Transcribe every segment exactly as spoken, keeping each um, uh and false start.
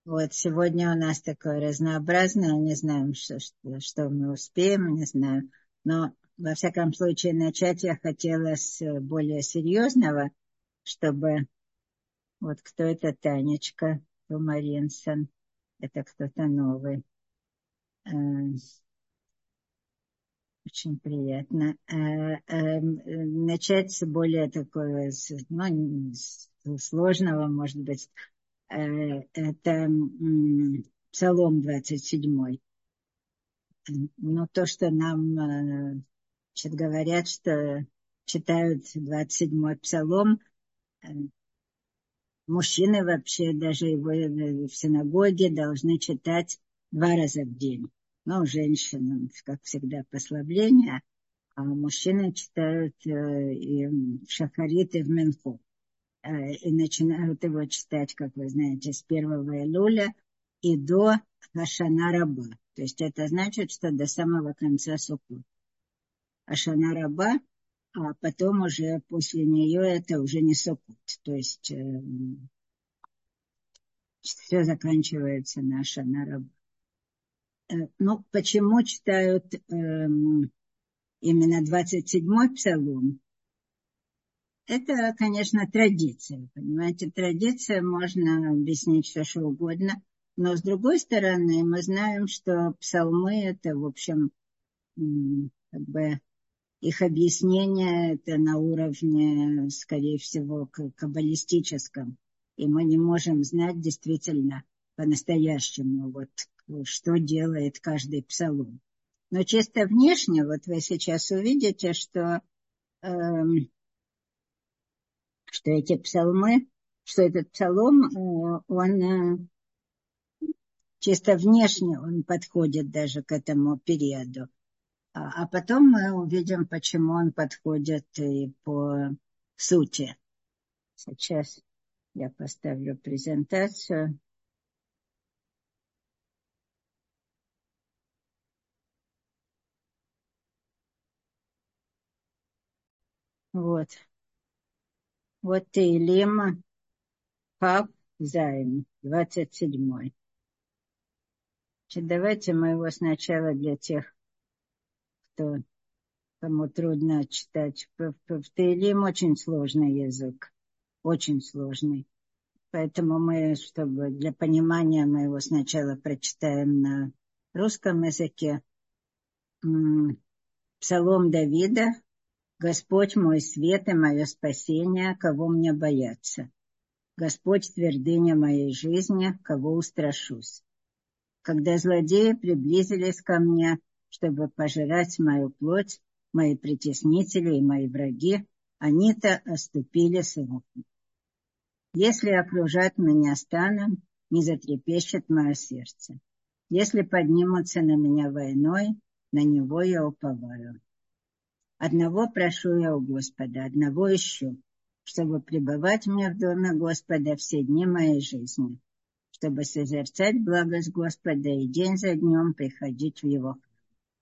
Вот сегодня у нас такое разнообразное, не знаем, что, что, что мы успеем, не знаю. Но, во всяком случае, начать я хотела с более серьезного, чтобы... Вот кто это? Танечка Тумаринсон. Это кто-то новый. Э, Очень приятно. Э, э, Начать с более такого, с- ну, с сложного, может быть. Э, Это м, Псалом двадцать седьмой. Но то, что нам э, значит, говорят, что читают двадцать седьмой Псалом, э, мужчины вообще даже его э, в синагоге должны читать два раза в день. Ну, женщинам, как всегда, послабление, а мужчины читают э, и в шахарит, и в минху. Э, и начинают его читать, как вы знаете, с первого Илюля и до Ашана Раба. То есть это значит, что до самого конца Суккот. Ашана Раба, а потом уже после нее это уже не Суккот. То есть э, все заканчивается на Ашана Раба. Э, ну, почему читают э, именно двадцать седьмой Псалом? Это, конечно, традиция, понимаете, традиция, можно объяснить все, что угодно, но с другой стороны, мы знаем, что псалмы, это, в общем, как бы их объяснение, это на уровне, скорее всего, каббалистическом, и мы не можем знать действительно по-настоящему, вот, что делает каждый псалом. Но чисто внешне, вот вы сейчас увидите, что эм, что эти псалмы, что этот псалом, он чисто внешне он подходит даже к этому периоду. А, а потом мы увидим, почему он подходит и по сути. Сейчас я поставлю презентацию. Вот. Вот Теилим Кав Зайн, двадцать седьмой. Значит, давайте мы его сначала для тех, кто, кому трудно читать. В, в, в Теилим очень сложный язык. Очень сложный. Поэтому мы, чтобы для понимания, мы его сначала прочитаем на русском языке. Псалом Давида. Господь мой свет и мое спасение, кого мне бояться? Господь твердыня моей жизни, кого устрашусь? Когда злодеи приблизились ко мне, чтобы пожирать мою плоть, мои притеснители и мои враги, они-то оступили с рук. Если окружат меня станом, не затрепещет мое сердце. Если поднимутся на меня войной, на него я уповаю. Одного прошу я у Господа, одного ищу, чтобы пребывать мне в доме Господа все дни моей жизни, чтобы созерцать благость Господа и день за днем приходить в его храм.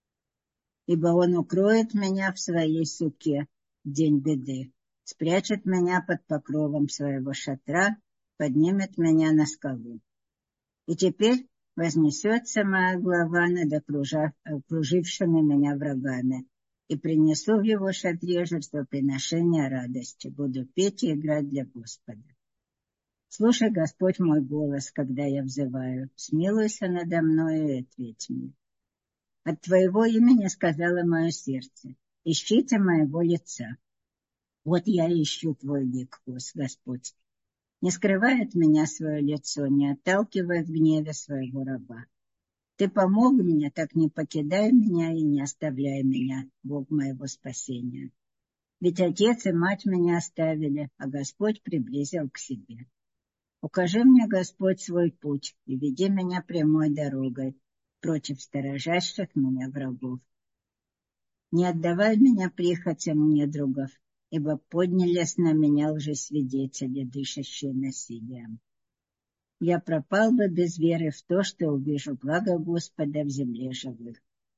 Ибо он укроет меня в своей суке в день беды, спрячет меня под покровом своего шатра, поднимет меня на скалу. И теперь вознесется моя глава над окружившими меня врагами, и принесу в его шатре жертвоприношение радости, буду петь и играть для Господа. Слушай, Господь, мой голос, когда я взываю, смилуйся надо мною и ответь мне. От твоего имени сказала мое сердце, ищите моего лица. Вот я ищу твой лик, Господь. Не скрывай от меня свое лицо, не отталкивай в гневе своего раба. Ты помог мне, так не покидай меня и не оставляй меня, Бог моего спасения. Ведь отец и мать меня оставили, а Господь приблизил к себе. Укажи мне, Господь, свой путь и веди меня прямой дорогой против сторожащих меня врагов. Не отдавай меня прихотям недругов, ибо поднялись на меня лжесвидетели, дышащие насилием. Я пропал бы без веры в то, что увижу благо Господа в земле живых.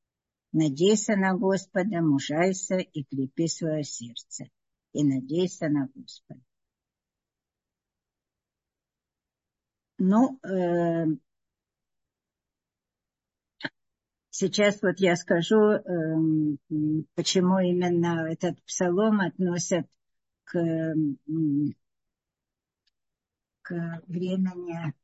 Надейся на Господа, мужайся и крепи свое сердце, и надейся на Господа. Ну, э, сейчас вот я скажу, э, почему именно этот псалом относят к, э, к времени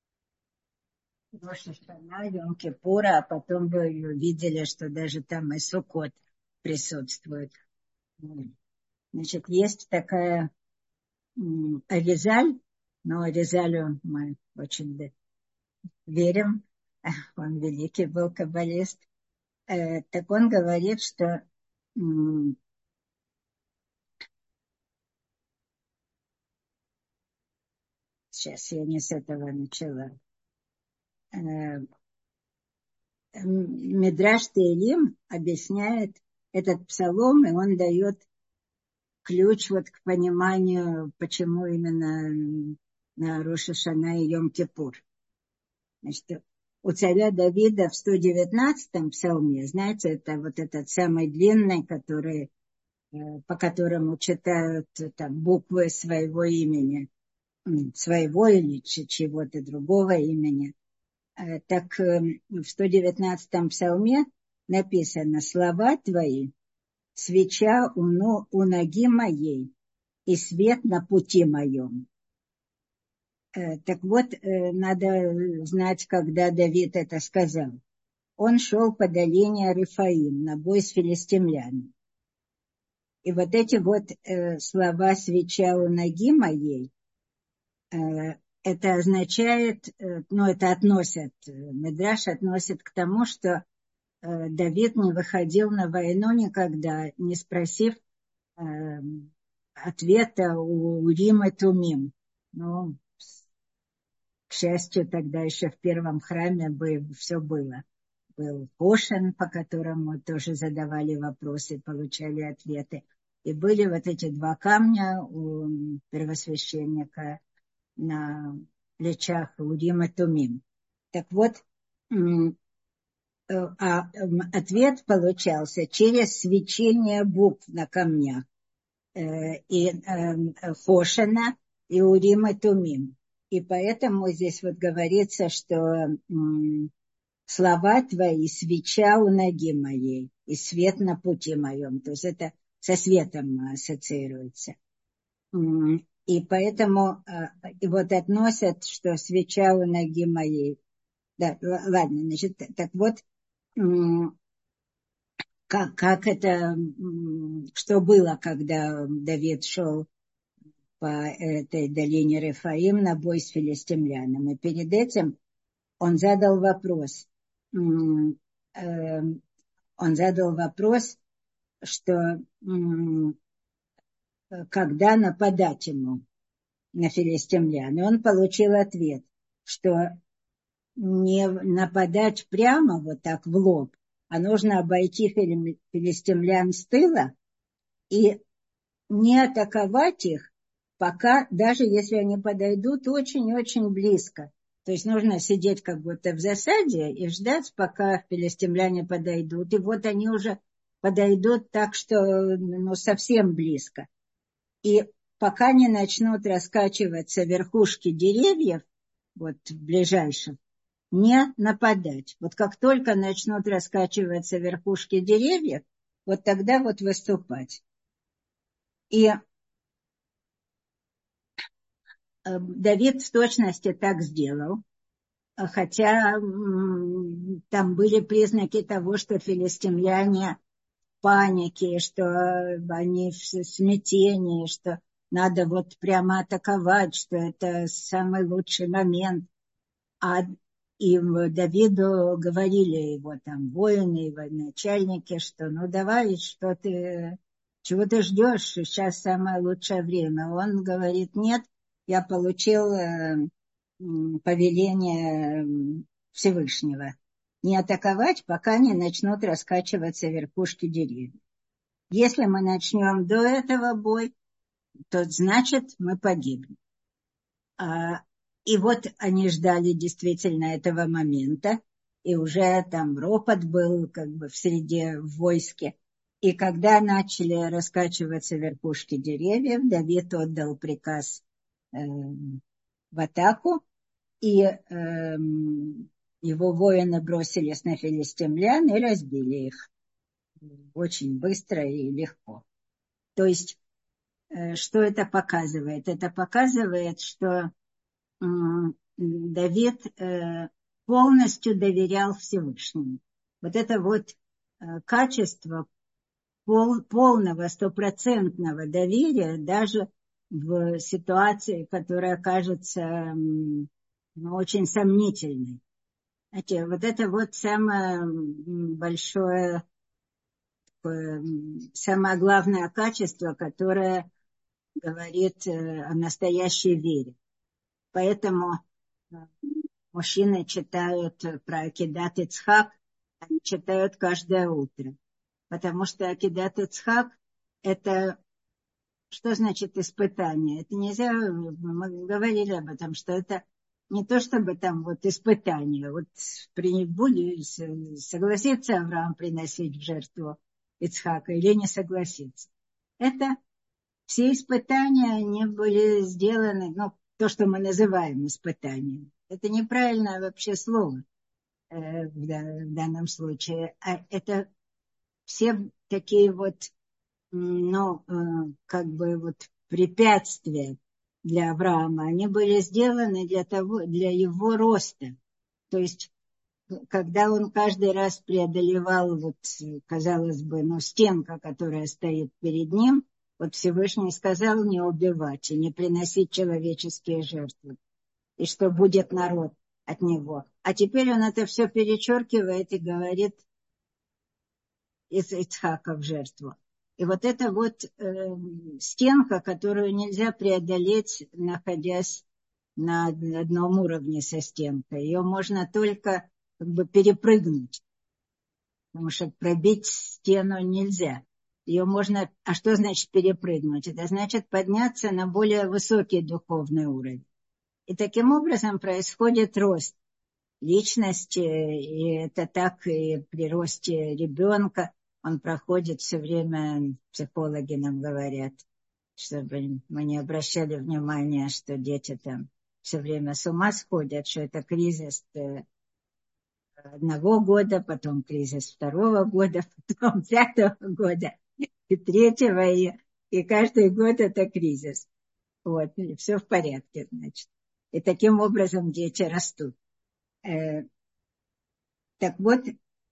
Рош ха-Шана, Йом-Кипура, а потом вы видели, что даже там и Суккот присутствует. Значит, есть такая м, Аризаль, но Аризалю мы очень верим, он великий был каббалист. Э, так он говорит, что м, сейчас я не с этого начала. Э, Мидраш Теилим объясняет этот псалом, и он дает ключ вот к пониманию, почему именно на Рош ха-Шана и Йом-Кипур. Значит, у царя Давида в сто девятнадцатом псалме, знаете, это вот этот самый длинный, который, по которому читают там буквы своего имени, своего или чего-то другого имени. Так в сто девятнадцатом псалме написано: «Слова твои, свеча у, но, у ноги моей и свет на пути моем». Так вот, надо знать, когда Давид это сказал. Он шел по долине Рефаим на бой с филистимлянами. И вот эти вот э, слова «свеча у ноги моей», э, это означает, э, ну это относит, э, Мидраш относит к тому, что э, Давид не выходил на войну никогда, не спросив э, ответа у Урим и Тумим. Ну, к счастью, тогда еще в первом храме бы все было. Был Хошен, по которому тоже задавали вопросы, получали ответы. И были вот эти два камня у первосвященника на плечах Урим и Тумим. Так вот, а ответ получался через свечение букв на камнях. И Хошена, и Урим и Тумим. И поэтому здесь вот говорится, что слова твои, свеча у ноги моей, и свет на пути моем. То есть это со светом ассоциируется. И поэтому и вот относят, что свеча у ноги моей. Да, ладно, значит, так вот, как, как это, что было, когда Давид шел по этой долине Рефаим на бой с филистимлянами. И перед этим он задал вопрос. Он задал вопрос, что когда нападать ему на филистимлян. И он получил ответ, что не нападать прямо вот так в лоб, а нужно обойти филистимлян с тыла и не атаковать их, пока, даже если они подойдут очень-очень близко. То есть нужно сидеть как будто в засаде и ждать, пока филистимляне подойдут. И вот они уже подойдут так, что ну, совсем близко. И пока не начнут раскачиваться верхушки деревьев, вот ближайших, не нападать. Вот как только начнут раскачиваться верхушки деревьев, вот тогда вот выступать. И Давид в точности так сделал, хотя там были признаки того, что филистимляне в панике, что они в смятении, что надо вот прямо атаковать, что это самый лучший момент. А им Давиду говорили его там воины, его начальники, что ну давай, что ты, чего ты ждешь, сейчас самое лучшее время. Он говорит: нет, я получил э, повеление Всевышнего не атаковать, пока не начнут раскачиваться верхушки деревьев. Если мы начнем до этого бой, то значит мы погибнем. А, и вот они ждали действительно этого момента, и уже там ропот был как бы в среде в войске. И когда начали раскачиваться верхушки деревьев, Давид отдал приказ э, в атаку, и э, его воины бросились на филистимлян и разбили их очень быстро и легко. То есть, э, что это показывает? Это показывает, что э, Давид э, полностью доверял Всевышнему. Вот это вот э, качество пол, полного, стопроцентного доверия даже в ситуации, которая кажется ну, очень сомнительной. Знаете, вот это вот самое большое, самое главное качество, которое говорит о настоящей вере. Поэтому мужчины читают про Акидат Ицхак, они читают каждое утро. Потому что Акидат Ицхак – это что значит испытание? Это нельзя, мы говорили об этом, что это не то чтобы там вот испытание. Вот будет, согласится Авраам приносить в жертву Ицхака или не согласится. Это все испытания, они были сделаны, ну, то, что мы называем испытанием. Это неправильное вообще слово э, в, в данном случае. А это все такие вот но как бы вот препятствия для Авраама, они были сделаны для того, для его роста. То есть, когда он каждый раз преодолевал, вот, казалось бы, ну, стенка, которая стоит перед ним, вот Всевышний сказал не убивать и не приносить человеческие жертвы, и что будет народ от него. А теперь он это все перечеркивает и говорит из Ицхака в жертву. И вот эта вот э, стенка, которую нельзя преодолеть, находясь на одном уровне со стенкой. Ее можно только как бы перепрыгнуть, потому что пробить стену нельзя. Ее можно... А что значит перепрыгнуть? Это значит подняться на более высокий духовный уровень. И таким образом происходит рост личности, и это так и при росте ребенка. Он проходит все время, психологи нам говорят, чтобы мы не обращали внимания, что дети там все время с ума сходят, что это кризис одного года, потом кризис второго года, потом пятого года и третьего, и, и каждый год это кризис. Вот, и все в порядке, значит. И таким образом дети растут. Э, так вот,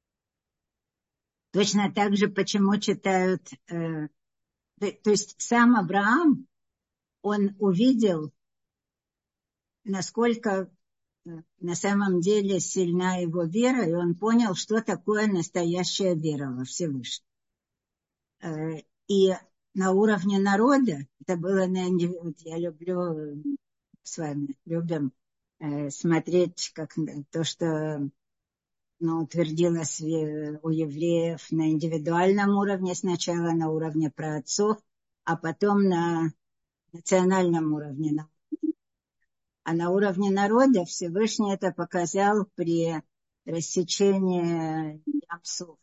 точно так же, почему читают, э, то, то есть сам Авраам, он увидел, насколько э, на самом деле сильна его вера, и он понял, что такое настоящая вера во Всевышнего. Э, и на уровне народа, это было на вот я люблю с вами, любим э, смотреть как то, что но утвердилось у евреев на индивидуальном уровне, сначала на уровне праотцов, а потом на национальном уровне. А на уровне народа Всевышний это показал при рассечении Ям-Суф.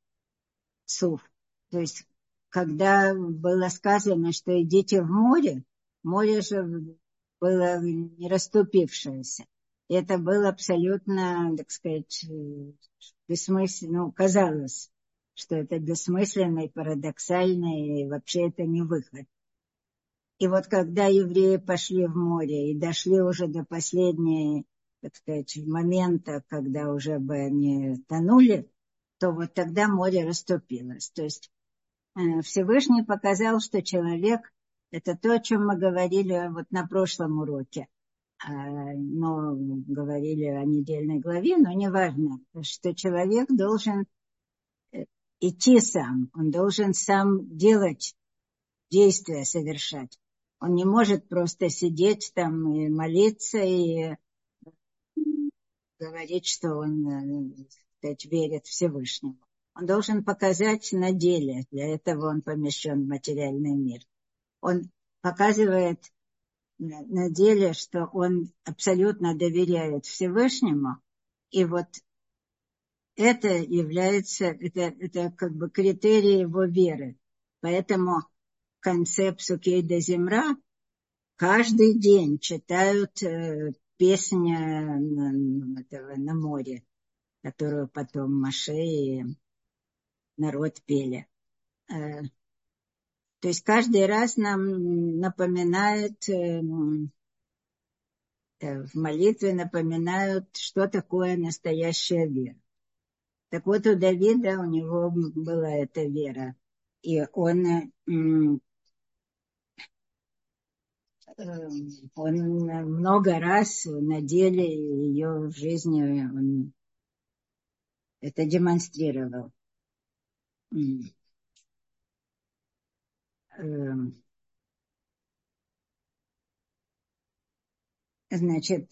То есть, когда было сказано, что идите в море, море же было не расступившееся. И это было абсолютно, так сказать, бессмысленно, ну, казалось, что это бессмысленно и парадоксально, и вообще это не выход. И вот когда евреи пошли в море и дошли уже до последнего, так сказать, момента, когда уже бы они тонули, то вот тогда море расступилось. То есть Всевышний показал, что человек – это то, о чем мы говорили вот на прошлом уроке. Но говорили о недельной главе, но неважно, что человек должен идти сам, он должен сам делать, действия совершать. Он не может просто сидеть там и молиться и говорить, что он, так сказать, верит Всевышнему. Он должен показать на деле, для этого он помещен в материальный мир. Он показывает на деле, что он абсолютно доверяет Всевышнему, и вот это является, это, это как бы критерий его веры. Поэтому в конце Псукей де Зимра каждый день читают песня на, этого, на море, которую потом Моше и народ пели. То есть каждый раз нам напоминает, в молитве напоминают, что такое настоящая вера. Так вот, у Давида, у него была эта вера. И он, он много раз на деле ее в жизни он это демонстрировал. Значит,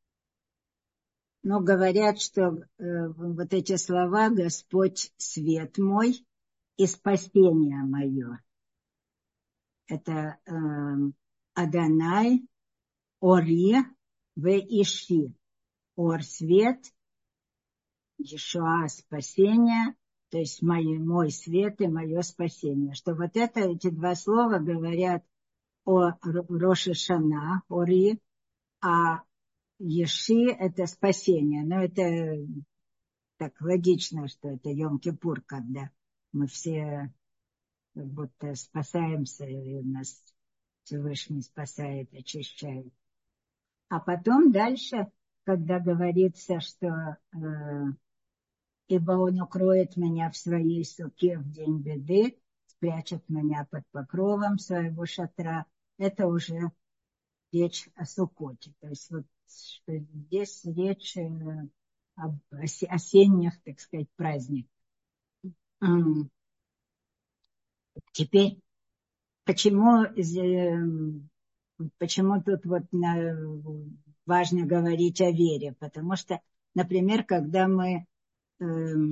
но говорят, что э, вот эти слова «Господь свет мой и спасение мое» это э, Адонай, Ори, Ве Иши. Ор свет, Ешуа спасение, то есть мой, мой свет и мое спасение. Что вот это, эти два слова говорят о Роше Шана, Ори, а Еши это спасение. Но это так логично, что это Йом-Кипур, когда мы все как будто спасаемся, и нас Всевышний спасает, очищает. А потом дальше, когда говорится, что э, ибо он укроет меня в своей суке в день беды, спрячет меня под покровом своего шатра, это уже речь о Суккоте. То есть вот что здесь речь э, об осенних, так сказать, праздниках. Теперь, почему, почему тут вот важно говорить о вере? Потому что, например, когда мы... Э,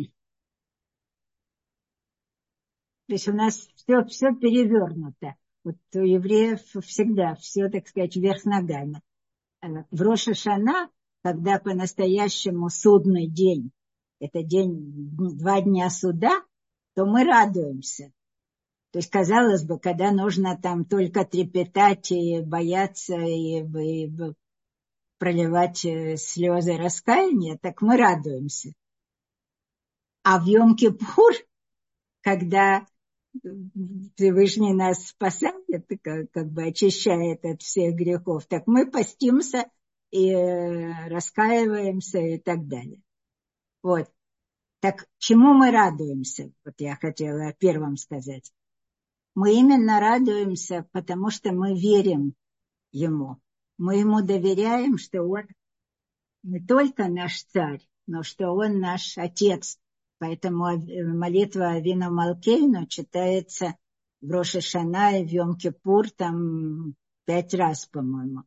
то есть у нас все, все перевернуто. Вот у евреев всегда все, так сказать, вверх ногами. В Рош ха-Шана, когда по-настоящему судный день, это день, два дня суда, то мы радуемся. То есть, казалось бы, когда нужно там только трепетать и бояться, и, и, и проливать слезы раскаяния, так мы радуемся. А в Йом-Кипур, когда Всевышний нас спасает, как, как бы очищает от всех грехов, так мы постимся и раскаиваемся и так далее. Вот. Так чему мы радуемся? Вот я хотела первым сказать. Мы именно радуемся, потому что мы верим Ему. Мы Ему доверяем, что Он не только наш царь, но что Он наш Отец. Поэтому молитва Авину Малкейну читается в Рош ха-Шана и в Йом-Кипур там пять раз, по-моему.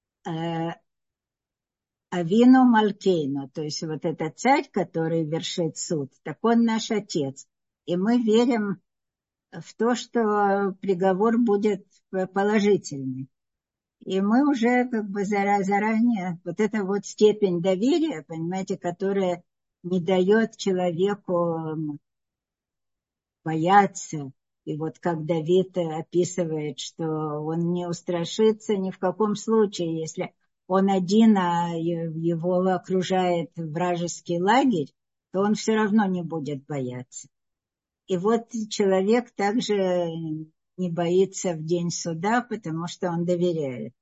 Авину Малкейну, то есть вот этот царь, который вершит суд, так он наш Отец. И мы верим в то, что приговор будет положительный. И мы уже как бы заранее, вот эта вот степень доверия, понимаете, которая не дает человеку бояться. И вот как Давид описывает, что он не устрашится ни в каком случае, если он один, а его окружает вражеский лагерь, то он все равно не будет бояться. И вот человек также не боится в день суда, потому что он доверяет.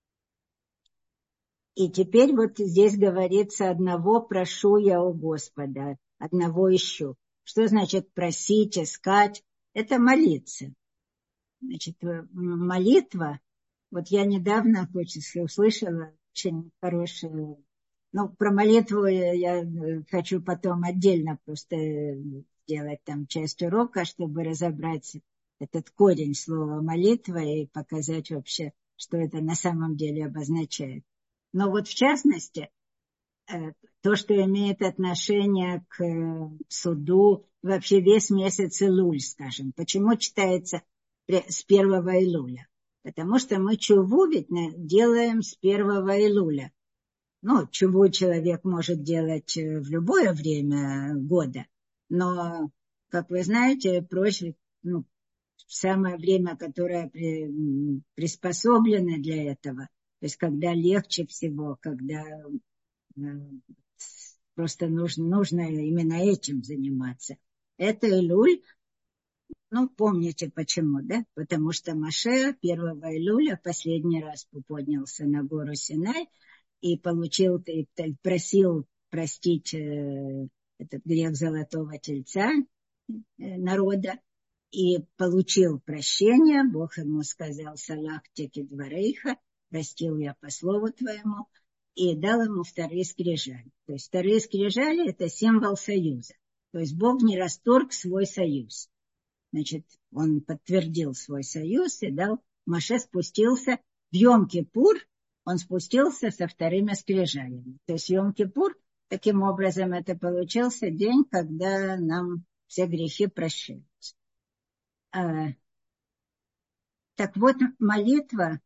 И теперь вот здесь говорится: одного прошу я у Господа, одного ищу. Что значит просить, искать? Это молиться. Значит, молитва, вот я недавно услышала очень хорошую, ну, про молитву я хочу потом отдельно просто сделать там часть урока, чтобы разобрать этот корень слова молитва и показать вообще, что это на самом деле обозначает. Но вот в частности, то, что имеет отношение к суду, вообще весь месяц Илуль, скажем. Почему читается с первого Илуля? Потому что мы чуву ведь делаем с первого Илуля. Ну, чуву человек может делать в любое время года, но, как вы знаете, проще, ну, в самое время, которое при, приспособлено для этого, То есть когда легче всего, когда э, просто нужно, нужно именно этим заниматься. Это Илюль. Ну, помните почему, да? Потому что Моше первого Илюля последний раз поднялся на гору Синай и получил, и просил простить э, этот грех золотого тельца э, народа, и получил прощение. Бог ему сказал: «Салах теки дварейха», простил я по слову твоему, и дал ему вторые скрижали. То есть вторые скрижали – это символ союза. То есть Бог не расторг свой союз. Значит, он подтвердил свой союз и дал. Моше спустился в Йом-Кипур, он спустился со вторыми скрижалями. То есть Йом-Кипур, таким образом, это получился день, когда нам все грехи прощаются. А, так вот, молитва,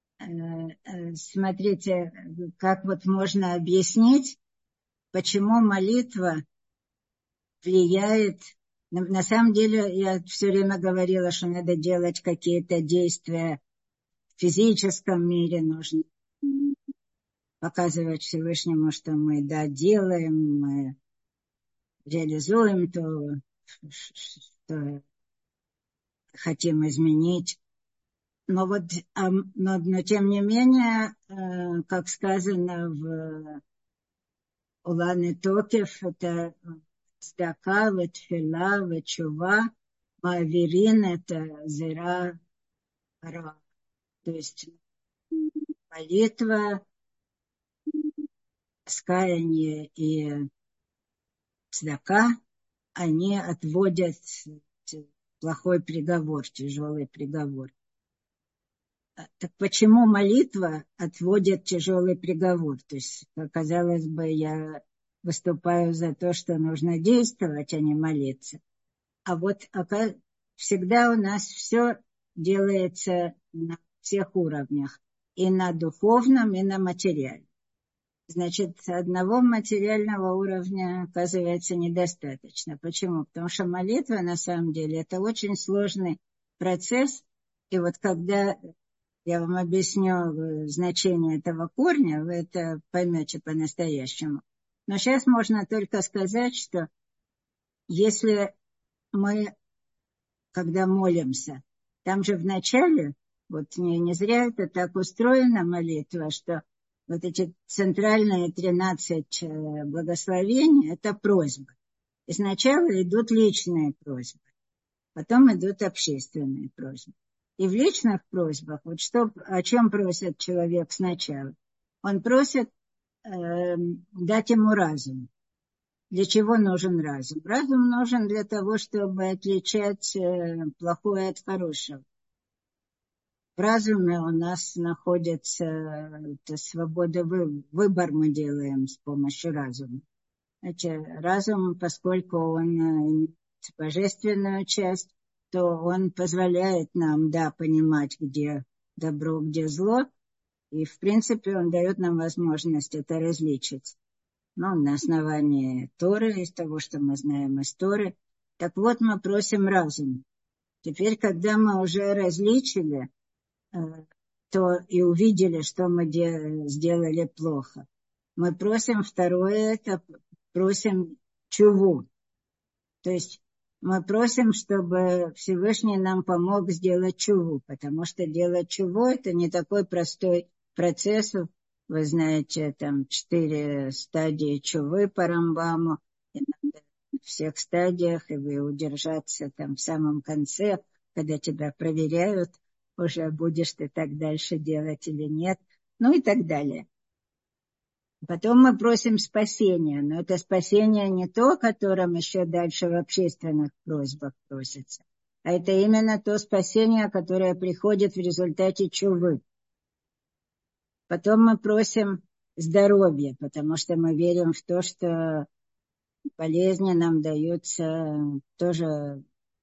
смотрите, как вот можно объяснить, почему молитва влияет. На самом деле, я все время говорила, что надо делать какие-то действия в физическом мире, нужно показывать Всевышнему, что мы, да, делаем, мы реализуем то, что хотим изменить. Но вот, но, но тем не менее, как сказано в Улан Токев, это цдака, тфила, чува, маавирин, это зира ра. То есть молитва, раскаяние и цдака, они отводят плохой приговор, тяжелый приговор. Так почему молитва отводит тяжелый приговор? То есть, казалось бы, я выступаю за то, что нужно действовать, а не молиться. А вот всегда у нас все делается на всех уровнях. И на духовном, и на материальном. Значит, одного материального уровня, оказывается, недостаточно. Почему? Потому что молитва, на самом деле, это очень сложный процесс. И вот когда я вам объясню значение этого корня, вы это поймете по-настоящему. Но сейчас можно только сказать, что если мы, когда молимся, там же в начале, вот не, не зря это так устроена молитва, что вот эти центральные тринадцать благословений – это просьбы. И сначала идут личные просьбы, потом идут общественные просьбы. И в личных просьбах, вот что, о чем просит человек сначала? Он просит э, дать ему разум. Для чего нужен разум? Разум нужен для того, чтобы отличать э, плохое от хорошего. В разуме у нас находится это, свобода выбора. Выбор мы делаем с помощью разума. Значит, разум, поскольку он имеет божественную часть, то он позволяет нам, да, понимать, где добро, где зло. И, в принципе, он дает нам возможность это различить. Ну, на основании Торы, из того, что мы знаем из Торы. Так вот, мы просим разум. Теперь, когда мы уже различили, то и увидели, что мы сделали плохо, мы просим второе, это просим чуву. То есть мы просим, чтобы Всевышний нам помог сделать чуву, потому что делать чуву – это не такой простой процесс. Вы знаете, там четыре стадии чувы по Рамбаму, и надо в всех стадиях, и вы удержаться там в самом конце, когда тебя проверяют, уже будешь ты так дальше делать или нет, ну и так далее. Потом мы просим спасения, но это спасение не то, о котором еще дальше в общественных просьбах просится, а это именно то спасение, которое приходит в результате чувы. Потом мы просим здоровья, потому что мы верим в то, что болезни нам даются тоже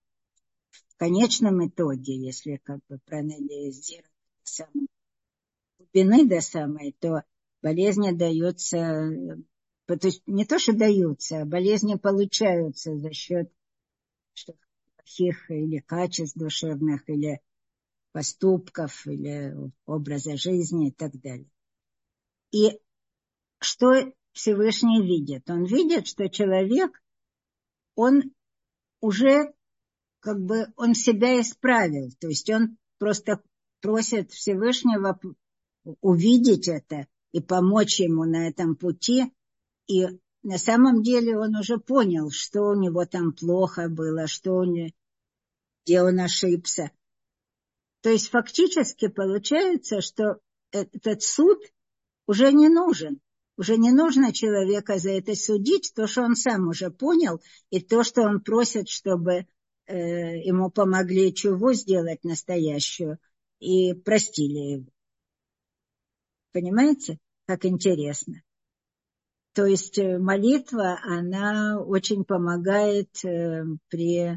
в конечном итоге, если как бы проанализировать до самой глубины, до самой, то болезни даются, то есть не то, что даются, а болезни получаются за счет плохих или качеств душевных, или поступков или образа жизни и так далее. И что Всевышний видит? Он видит, что человек, он уже как бы он себя исправил. То есть он просто просит Всевышнего увидеть это и помочь ему на этом пути. И на самом деле он уже понял, что у него там плохо было, что у него, где он ошибся. То есть фактически получается, что этот суд уже не нужен. Уже не нужно человека за это судить, то, что он сам уже понял, и то, что он просит, чтобы э, ему помогли чуву сделать настоящую, и простили его. Понимаете, как интересно? То есть молитва, она очень помогает э, при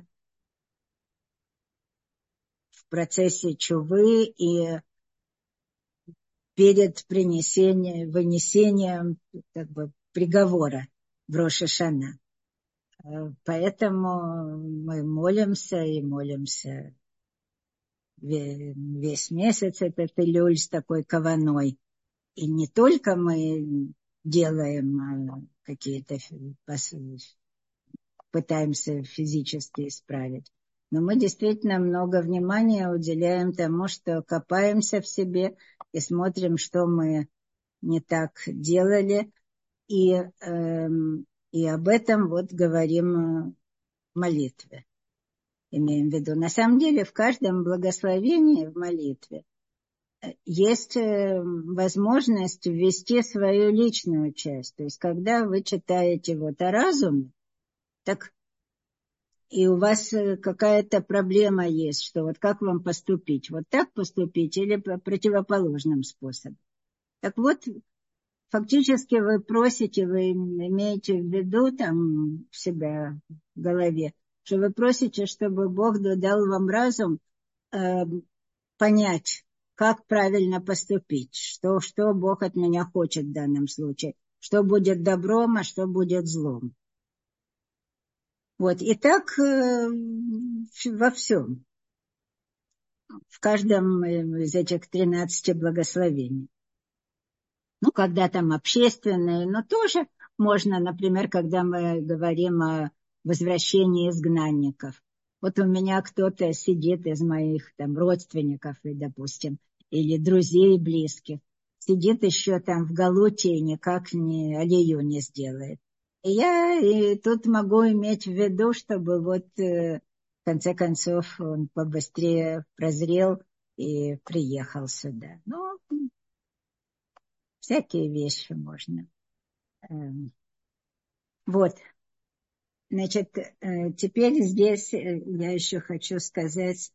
в процессе чувы и перед принесением, вынесением как бы, приговора в Рош ха-Шана. Поэтому мы молимся и молимся весь месяц, этот Илюль с такой каваной. И не только мы делаем какие-то, пытаемся физически исправить, но мы действительно много внимания уделяем тому, что копаемся в себе и смотрим, что мы не так делали, и, э, и об этом вот говорим в молитве. Имеем в виду. На самом деле в каждом благословении в молитве есть возможность ввести свою личную часть. То есть когда вы читаете вот о разуме, так и у вас какая-то проблема есть, что вот как вам поступить, вот так поступить или противоположным способом. Так вот, фактически вы просите, вы имеете в виду там в себя в голове, что вы просите, чтобы Бог дал вам разум э, понять, как правильно поступить, что, что Бог от меня хочет в данном случае, что будет добром, а что будет злом. Вот, и так э, во всем, в каждом из этих тринадцати благословений. Ну, когда там общественные, но тоже можно, например, когда мы говорим о возвращении изгнанников. Вот у меня кто-то сидит из моих там родственников, допустим, или друзей близких, сидит еще там в Галуте и никак не, алию не сделает. И я и тут могу иметь в виду, чтобы вот э, в конце концов он побыстрее прозрел и приехал сюда. Ну, всякие вещи можно. Вот. Значит, теперь здесь я еще хочу сказать,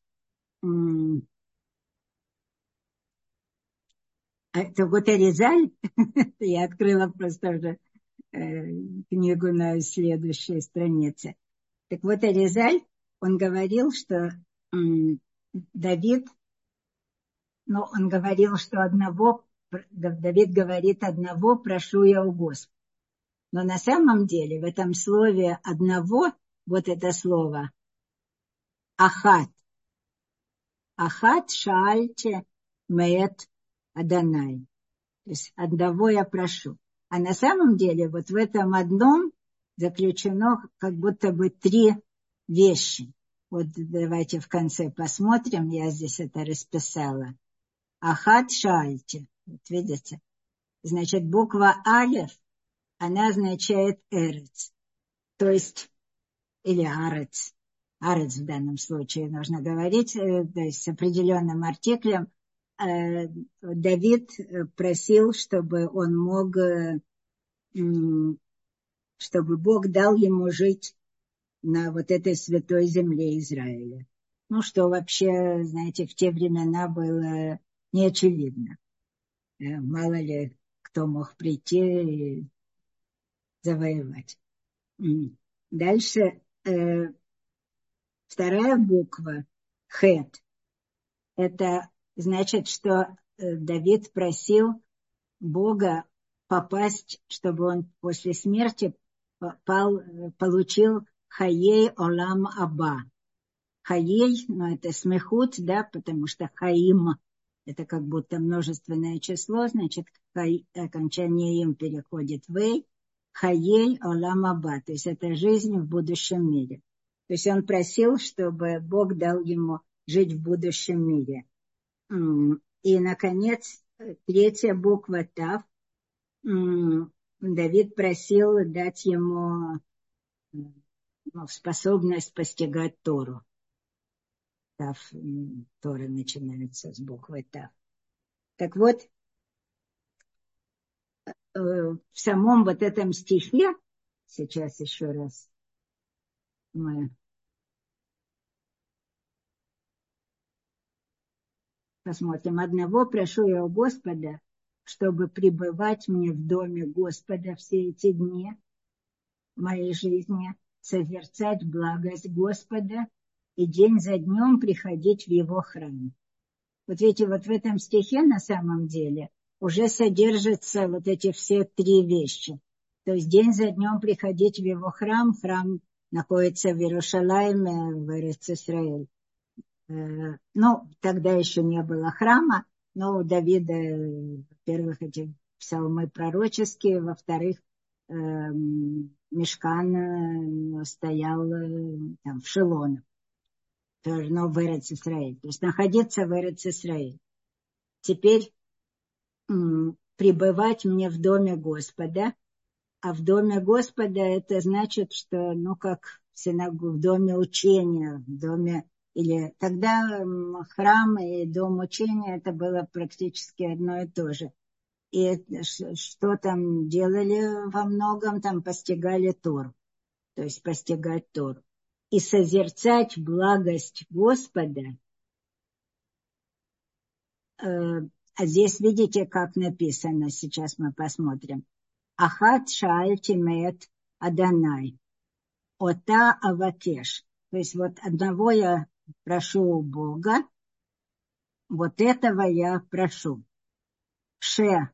это вот Аризаль, я открыла просто уже книгу на следующей странице. Так вот Аризаль, он говорил, что Давид, ну, он говорил, что одного, Давид говорит, одного прошу я у Господа. Но на самом деле в этом слове одного, вот это слово, ахат. Ахат шаальте меэт Адонай. То есть одного я прошу. А на самом деле вот в этом одном заключено как будто бы три вещи. Вот давайте в конце посмотрим, я здесь это расписала. Ахат шаальте. Вот видите? Значит, буква алеф, она означает эрец. То есть, или арец. Арец в данном случае нужно говорить, то есть с определенным артиклем. Давид просил, чтобы он мог, чтобы Бог дал ему жить на вот этой святой земле Израиля. Ну, что вообще, знаете, в те времена было неочевидно. Мало ли кто мог прийти и завоевать. Дальше вторая буква Хет. Это значит, что Давид просил Бога попасть, чтобы он после смерти попал, получил Хаей Олам Аба. Хаей, но это смехут, да, потому что хаим это как будто множественное число, значит, хай, окончание им переходит в эй. Хаей олам аба, то есть это жизнь в будущем мире. То есть он просил, чтобы Бог дал ему жить в будущем мире. И, наконец, третья буква Тав. Давид просил дать ему ну, способность постигать Тору. Тав, Тора начинается с буквы Тав. Так вот, в самом вот этом стихе, сейчас еще раз мы посмотрим. Одного прошу я у Господа, чтобы пребывать мне в доме Господа все эти дни моей жизни, созерцать благость Господа и день за днем приходить в его храм. Вот видите, вот в этом стихе на самом деле уже содержатся вот эти все три вещи. То есть день за днем приходить в его храм. Храм находится в Иерушалайме, в Эрец-Исраэль. Ну, тогда еще не было храма, но у Давида, во-первых, эти псалмы пророческие, во-вторых, Мишкан стоял там, в Шилоне, но в Эрец-Исраэль. То есть находиться в Эрец-Исраэль. Теперь м, пребывать мне в доме Господа. А в доме Господа это значит, что, ну, как в синагоге, в доме учения, в доме, или тогда храм и дом учения, это было практически одно и то же. И что там делали во многом, там постигали Тору, то есть постигать Тору. И созерцать благость Господа. А здесь видите, как написано, сейчас мы посмотрим. Ахат шаальти меет Адонай, ота авакеш. То есть вот одного я прошу у Бога, вот этого я прошу. Ше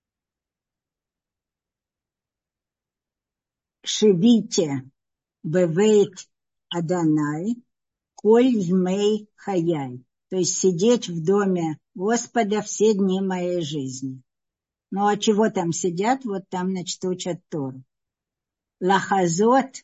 шевите бевейт Адонай, коль змей хаяй. То есть сидеть в доме Господа все дни моей жизни. Ну а чего там сидят? Вот там, значит, учат Тору. Лахазот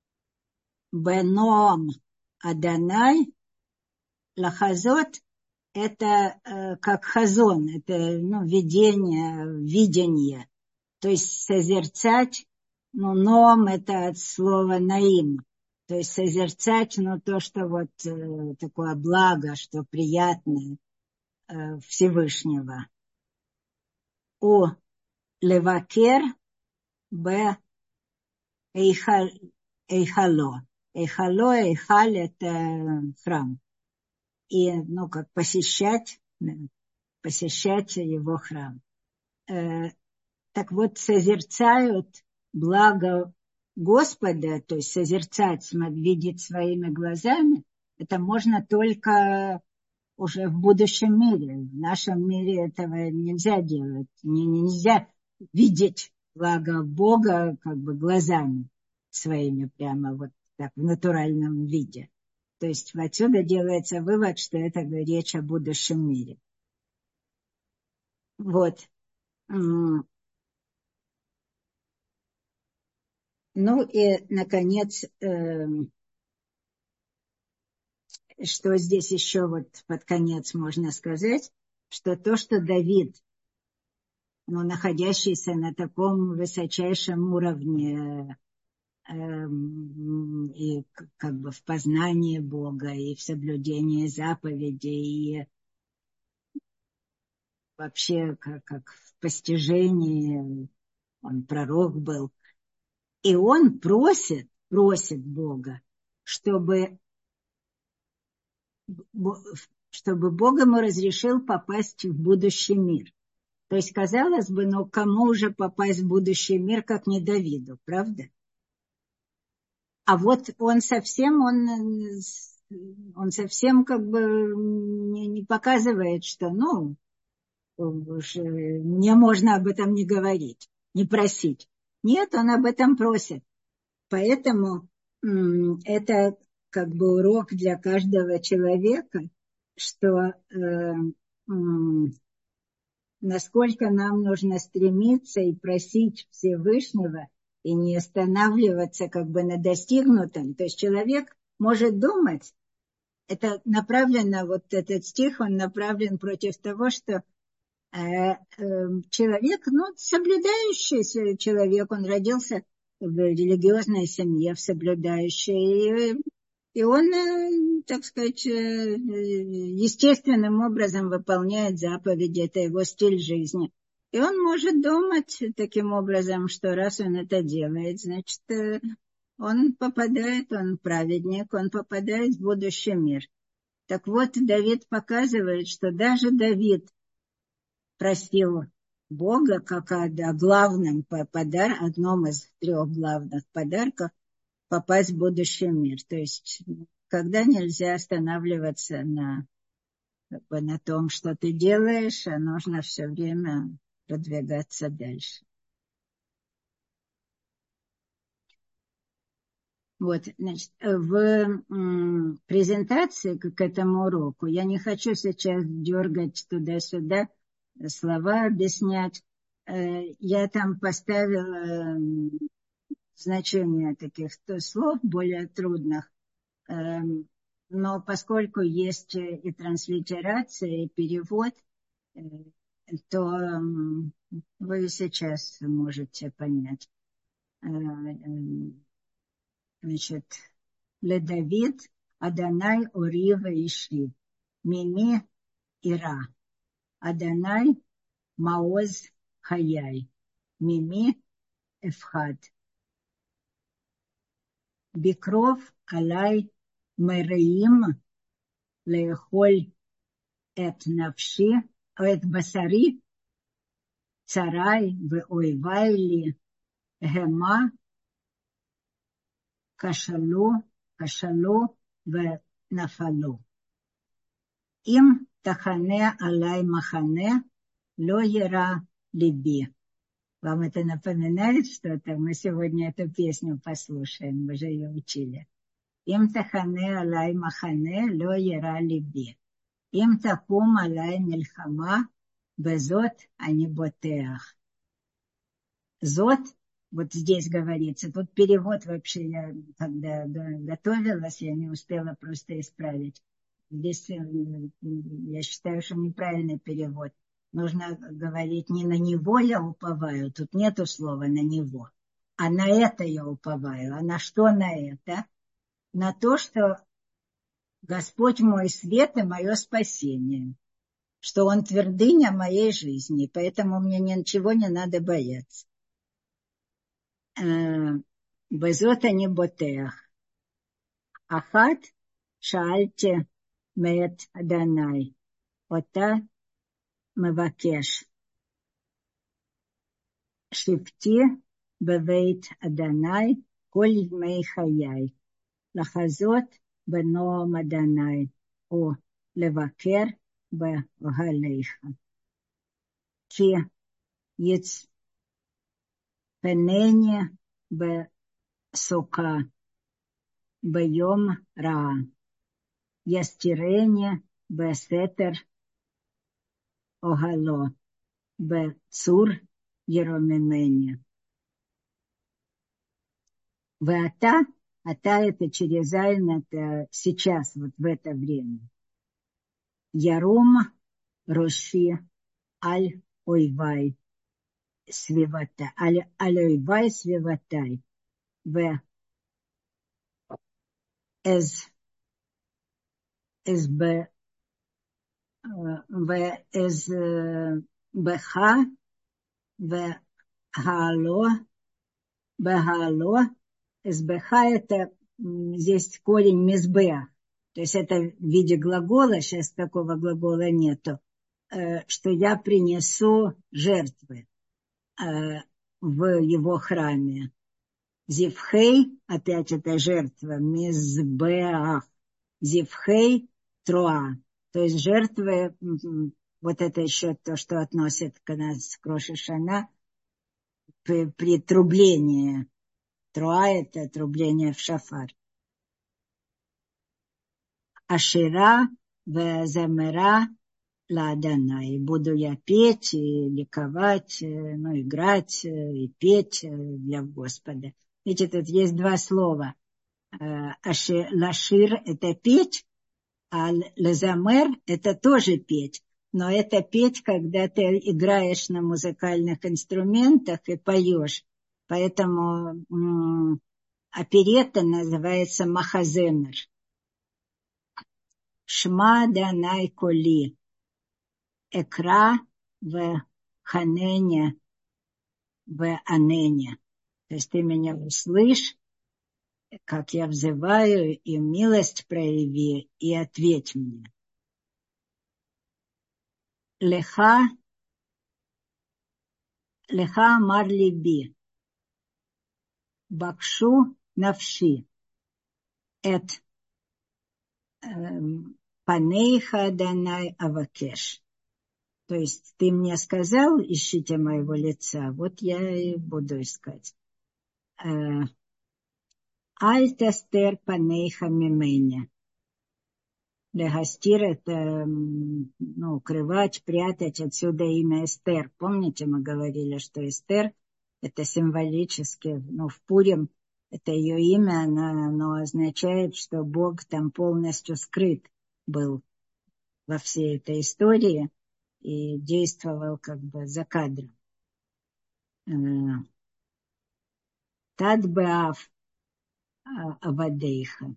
беном Адонай. Лахазот это э, как хазон, это ну, видение, видение. То есть созерцать, ну, ном это от слова наим. То есть созерцать, ну, то, что вот э, такое благо, что приятное э, Всевышнего. У левакер б эйхало. Эйхало, эйхаль это храм. И, ну, как посещать, посещать его храм. Э, так вот, созерцают благо Господа, то есть созерцать, видеть своими глазами, это можно только уже в будущем мире. В нашем мире этого нельзя делать. Нельзя видеть благо Бога как бы глазами своими прямо вот так в натуральном виде. То есть отсюда делается вывод, что это речь о будущем мире. Вот. Ну и, наконец, э, что здесь еще вот под конец можно сказать, что то, что Давид, ну, находящийся на таком высочайшем уровне э, и как бы в познании Бога, и в соблюдении заповедей, и вообще как, как в постижении, он пророк был, и он просит, просит Бога, чтобы, чтобы Бог ему разрешил попасть в будущий мир. То есть, казалось бы, ну кому уже попасть в будущий мир, как не Давиду, правда? А вот он совсем, он, он совсем как бы не, не показывает, что, ну, мне можно об этом не говорить, не просить. Нет, он об этом просит. Поэтому это как бы урок для каждого человека, что э, м, насколько нам нужно стремиться и просить Всевышнего и не останавливаться как бы на достигнутом. То есть человек может думать, это направлено, вот этот стих, он направлен против того, что э, э, человек, ну, соблюдающий человек, он родился в религиозной семье, в соблюдающей, и, и он, э, так сказать, э, естественным образом выполняет заповеди, это его стиль жизни. И он может думать таким образом, что раз он это делает, значит, э, он попадает, он праведник, он попадает в будущий мир. Так вот, Давид показывает, что даже Давид просил Бога как о главном подарке, одном из трех главных подарков, попасть в будущий мир. То есть, когда нельзя останавливаться на, как бы, на том, что ты делаешь, а нужно все время продвигаться дальше. Вот, значит, в м, презентации к этому уроку я не хочу сейчас дергать туда-сюда, слова объяснять. Я там поставила значение таких слов более трудных, но поскольку есть и транслитерация, и перевод, то вы сейчас можете понять. Значит, Ледавид, Адонай, Орива и Ши, Мими, Ира, Адонай, Маоз, Хаяй, Мими, Эфхад. Бикров, Алай, Мереим, Лехоль, Эт Навши, Эт Басари, Царай, Веойвайли, Гема, Кашалу, Кашалу, Венафалу. Им тахане алай махане, ло ера либи. Вам это напоминает что-то? Мы сегодня эту песню послушаем, мы же ее учили. Им тахане алай махане, ло ера либи. Им такум алай мильхама, безот аниботеах. Зот, вот здесь говорится, тут перевод вообще, я когда готовилась, я не успела просто исправить. Здесь я считаю, что неправильный перевод. Нужно говорить не на него я уповаю, тут нету слова на него, а на это я уповаю. А на что на это? На то, что Господь мой свет и мое спасение, что Он твердыня моей жизни, поэтому мне ничего не надо бояться. Безот они ботеах. Ахат шаальте мет Адонай. Ота мевакеш. Шифти бевейт Адонай коль мей хаяй. Лахазот беноам Адонай. О левакер бегалейха. Ки яц пенене бесока. Бейом ра. Ястирене бесетер огало. Бецур еромимене. Вата, ата это через айн, это сейчас, вот в это время. Яром роши аль ойвай свиватай. Аль, аль ойвай свиватай. В эз эз б в эз бха в хало бхало. СБХ это здесь корень мизбех, то есть это в виде глагола, сейчас такого глагола нету, что я принесу жертвы в его храме. Зивхей, опять это жертва, мизбеах. Зивхей троа, то есть жертвы, вот это еще то, что относит к нас к Рош ха-Шана, при, при трублении. Труа – это трубление в шафар. Ашира везамера ладанай. Буду я петь и ликовать, ну, играть и петь для Господа. Видите, тут есть два слова. Лашир – это петь, а лазамер – это тоже петь. Но это петь, когда ты играешь на музыкальных инструментах и поешь. Поэтому м- оперетта называется махаземер. Шма данай коли. Экра в ханене в анене. То есть ты меня услышь, как я взываю, и милость прояви, и ответь мне. Леха, леха амар либи, бакшу навши, эт панейха данай авакеш. То есть ты мне сказал, ищите моего лица, вот я и буду искать. Аль тестер панейха мимене. Легастир – это, ну, укрывать, прятать, отсюда имя Эстер. Помните, мы говорили, что Эстер – это символически, ну, в Пурим это ее имя, оно, оно означает, что Бог там полностью скрыт был во всей этой истории и действовал как бы за кадром. Тад беав авадейха.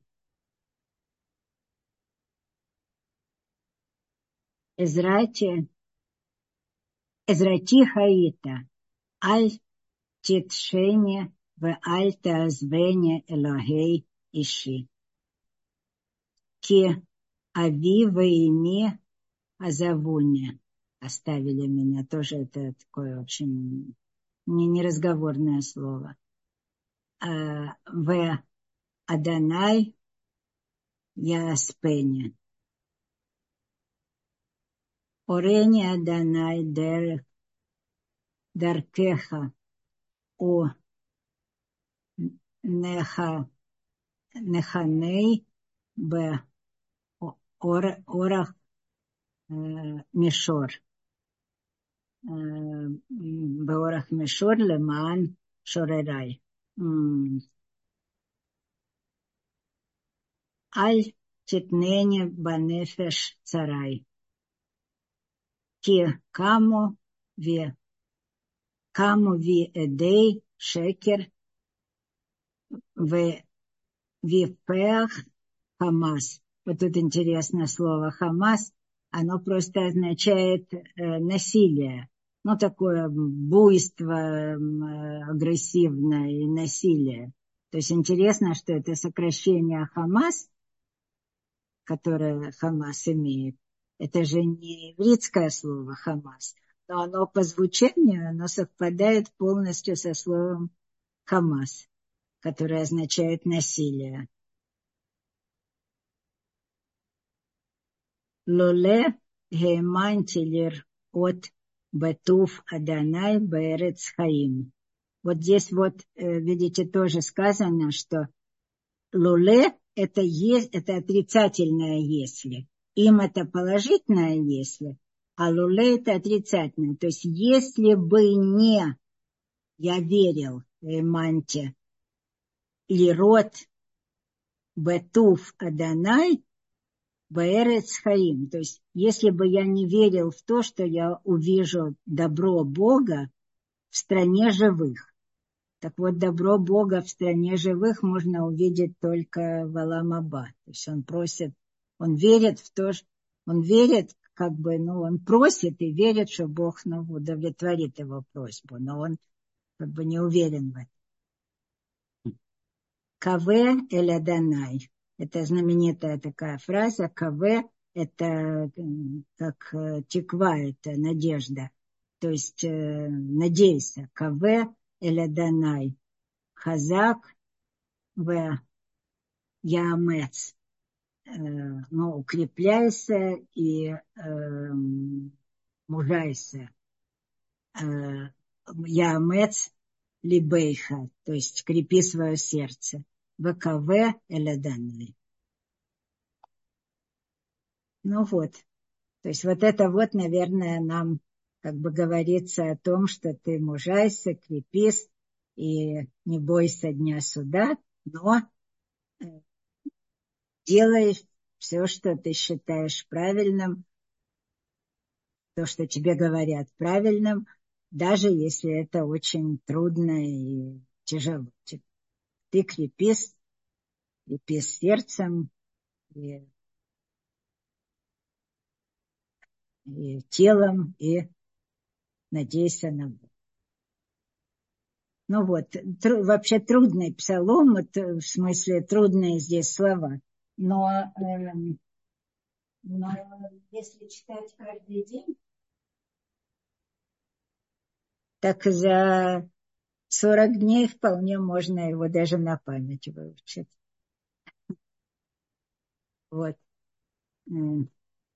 Эзрати, эзрати хаита, аль титшене в аль тазвене элохей иши. Ки ави вейми азавуне. Оставили меня. Тоже это такое очень не неразговорное слово. А, в Аданай яспене. Орени Аданай дер даркеха о неха неханей б орах мишор. באורח מישור למען שורריי. אל תתנני בנפש צרי, כי קמו וקמו וידי שקר וויפח хамас. Вот тут интересное слово хамас, оно просто означает э, насилие. Ну, такое буйство, агрессивное и насилие. То есть интересно, что это сокращение Хамас, которое Хамас имеет. Это же не еврейское слово Хамас, но оно по звучанию, оно совпадает полностью со словом Хамас, которое означает насилие. Лоле геймантилер от Бетуф Аданай Берец Хаим. Вот здесь вот, видите, тоже сказано, что луле это, есть, это отрицательное если. Им это положительное если, а луле это отрицательное. То есть если бы не я верил Эманте лирот Бетуф Аданай Беэрец Хаим. То есть, если бы я не верил в то, что я увижу добро Бога в стране живых. Так вот, добро Бога в стране живых можно увидеть только в Алам-Аба. То есть он просит, он верит в то, что он верит, как бы, ну, он просит и верит, что Бог, ну, удовлетворит его просьбу, но он как бы не уверен в этом. Каве эль Аданай. Это знаменитая такая фраза. Каве – это как тиква, это надежда. То есть э, надейся. Каве эль Аданай. Хазак в Яамец. Э, ну, укрепляйся и э, мужайся. Э, Яамец либейха. То есть крепи свое сердце. ВКВ эль Аданай. Ну вот, то есть вот это вот, наверное, нам как бы говорится о том, что ты мужайся, крепись и не бойся дня суда, но делай все, что ты считаешь правильным, то, что тебе говорят правильным, даже если это очень трудно и тяжело. Ты крепись, крепись сердцем и, и телом, и надейся на Бога. Ну вот, тру, вообще трудный псалом, это, в смысле трудные здесь слова, но, э, но если читать каждый день, так за сорок дней вполне можно его даже на память выучить. Вот. Ну,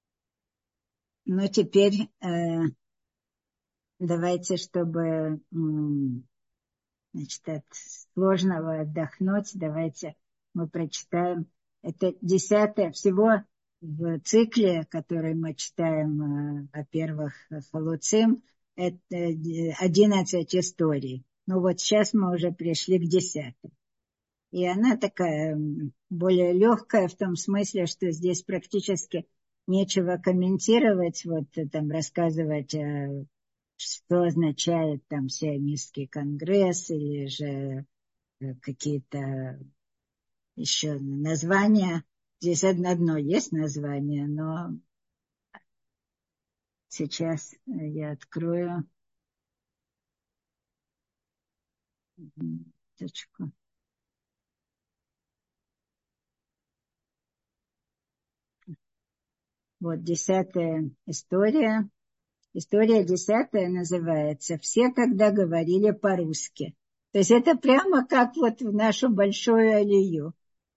теперь э, давайте, чтобы значит, от сложного отдохнуть, давайте мы прочитаем. Это десятое всего в цикле, который мы читаем, во-первых, Халуцим, это одиннадцать историй. Ну вот сейчас мы уже пришли к десятой. И она такая более легкая в том смысле, что здесь практически нечего комментировать, вот там рассказывать, что означает там Сионистский конгресс или же какие-то еще названия. Здесь одно есть название, но сейчас я открою точку. Вот десятая история. История десятая называется «Все тогда говорили по-русски». То есть это прямо как вот в нашу большую алию.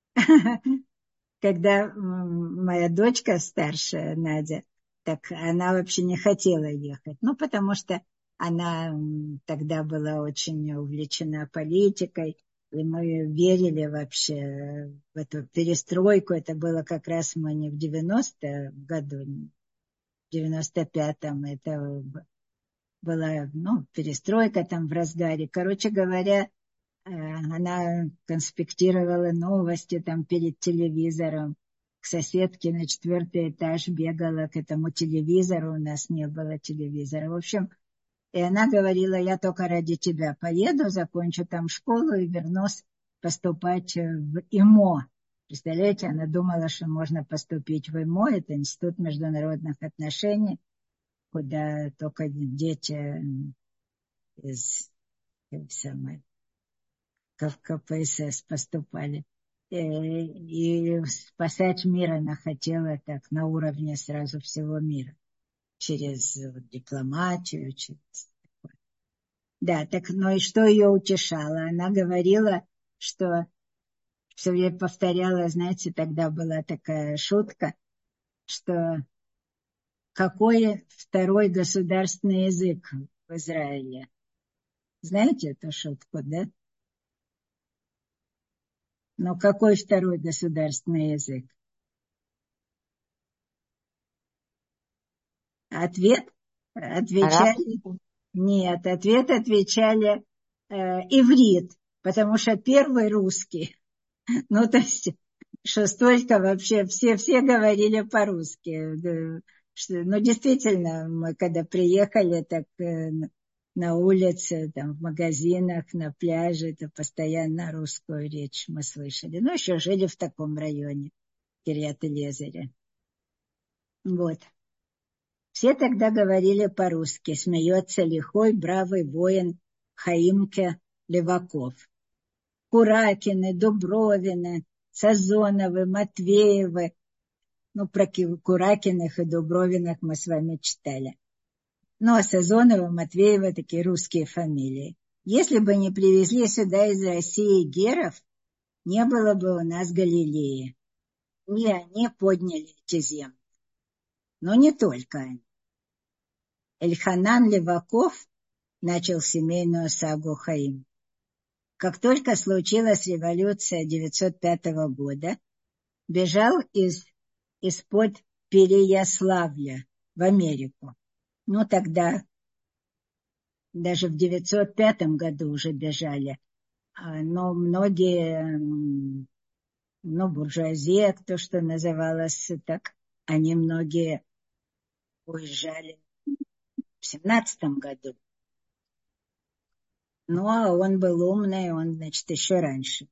Когда моя дочка старшая, Надя, так она вообще не хотела ехать. Ну, потому что она тогда была очень увлечена политикой, и мы верили вообще в эту перестройку. Это было как раз мы не в девяностом году, в девяносто пятом, это была, ну, перестройка там в разгаре. Короче говоря, она конспектировала новости там перед телевизором. К соседке на четвертый этаж бегала к этому телевизору. У нас не было телевизора. В общем, и она говорила, я только ради тебя поеду, закончу там школу и вернусь поступать в ИМО. Представляете, она думала, что можно поступить в ИМО, это Институт международных отношений, куда только дети из самой ка пэ эс эс поступали. И спасать мир она хотела так на уровне сразу всего мира. Через дипломатию, через... Да, так, ну и что ее утешало? Она говорила, что все время повторяла, знаете, тогда была такая шутка, что какой второй государственный язык в Израиле? Знаете эту шутку, да? Но какой второй государственный язык? Ответ отвечали... Нет, ответ отвечали э, иврит, потому что первый русский. Ну, то есть, что столько вообще, все, все говорили по-русски. Да, что, ну, действительно, мы когда приехали, так э, на улице, там, в магазинах, на пляже, это постоянно русскую речь мы слышали. Ну, еще жили в таком районе, Кирьят-Элиэзере. Вот. Все тогда говорили по-русски. Смеется лихой, бравый воин Хаимке Леваков. Куракины, Дубровины, Сазоновы, Матвеевы. Ну, про Куракиных и Дубровиных мы с вами читали. Ну, а Сазонова, Матвеева такие русские фамилии. Если бы не привезли сюда из России геров, не было бы у нас Галилеи. И они подняли эти земли. Но не только они. Эльханан Леваков начал семейную сагу Хаим. Как только случилась революция девятьсот пятого года, бежал из, из-под Переяславля в Америку. Ну, тогда даже в девятьсот пятом году уже бежали. Но многие, ну, буржуазия, то, что называлось так, они многие уезжали в семнадцатом году. Ну, а он был умный, он, значит, еще раньше.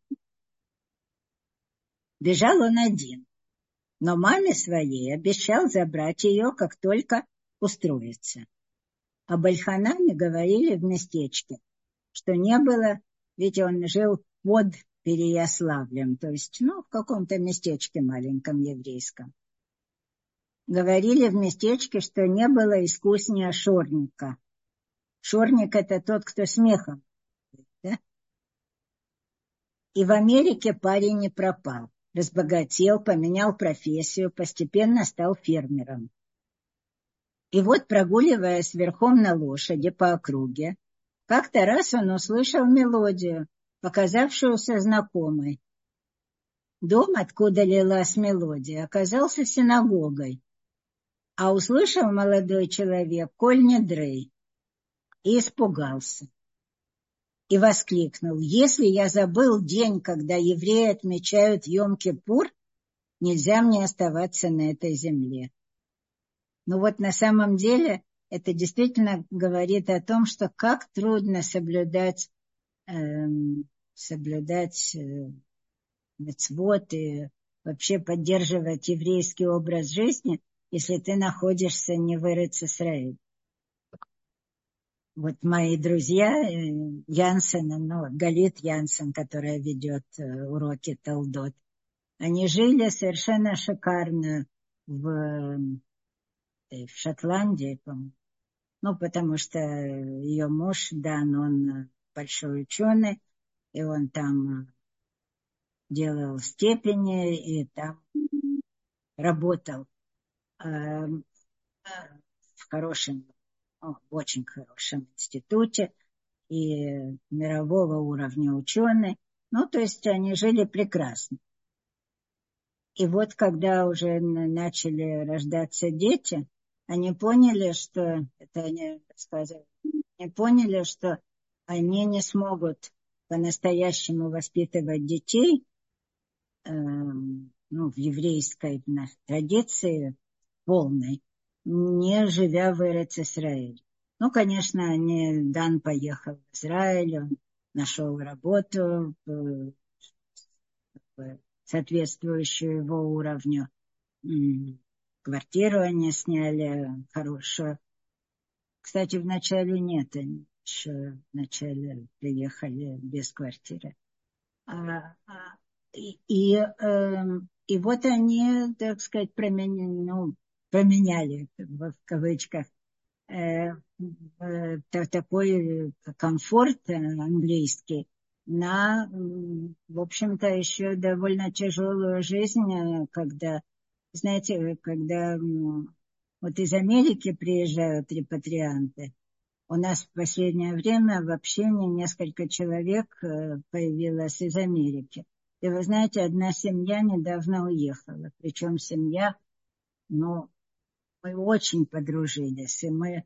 Бежал он один, но маме своей обещал забрать ее, как только устроится. Об Эль-Ханане говорили в местечке, что не было, ведь он жил под Переяславлем, то есть, ну, в каком-то местечке маленьком еврейском. Говорили в местечке, что не было искуснее шорника. Шорник — это тот, кто смехом, да? И в Америке парень не пропал. Разбогател, поменял профессию, постепенно стал фермером. И вот, прогуливаясь верхом на лошади по округе, как-то раз он услышал мелодию, показавшуюся знакомой. Дом, откуда лилась мелодия, оказался синагогой, а услышал молодой человек «Коль недрей» и испугался. И воскликнул: «Если я забыл день, когда евреи отмечают Йом-Кипур, нельзя мне оставаться на этой земле». Но вот на самом деле это действительно говорит о том, что как трудно соблюдать, э, соблюдать э, мицвот и вообще поддерживать еврейский образ жизни, если ты находишься не в Эрец-Исраэль. Вот мои друзья Янсен, ну, Галит Янсен, которая ведет уроки Толдот, они жили совершенно шикарно в, в Шотландии, по-моему. Ну, потому что ее муж, Дан, он большой ученый, и он там делал степени, и там работал э, в хорошем, в очень хорошем институте, и мирового уровня ученые. Ну, то есть они жили прекрасно. И вот когда уже начали рождаться дети, они поняли, что, это они сказали, они поняли, что они не смогут по-настоящему воспитывать детей, э, ну, в еврейской традиции полной, не живя в Эрец-Исраэль. Ну, конечно, они, Дан поехал в Израиль, он нашел работу, соответствующую его уровню. Квартиру они сняли хорошую. Кстати, вначале нет, они еще вначале приехали без квартиры. А, а, и, и, э, и вот они, так сказать, променяли, ну, променяли в кавычках э, э, такой комфорт английский на, в общем-то, еще довольно тяжелую жизнь, когда, знаете, когда вот из Америки приезжают репатрианты. У нас в последнее время в общении несколько человек появилось из Америки. И вы знаете, одна семья недавно уехала. Причем семья, ну, мы очень подружились, и мы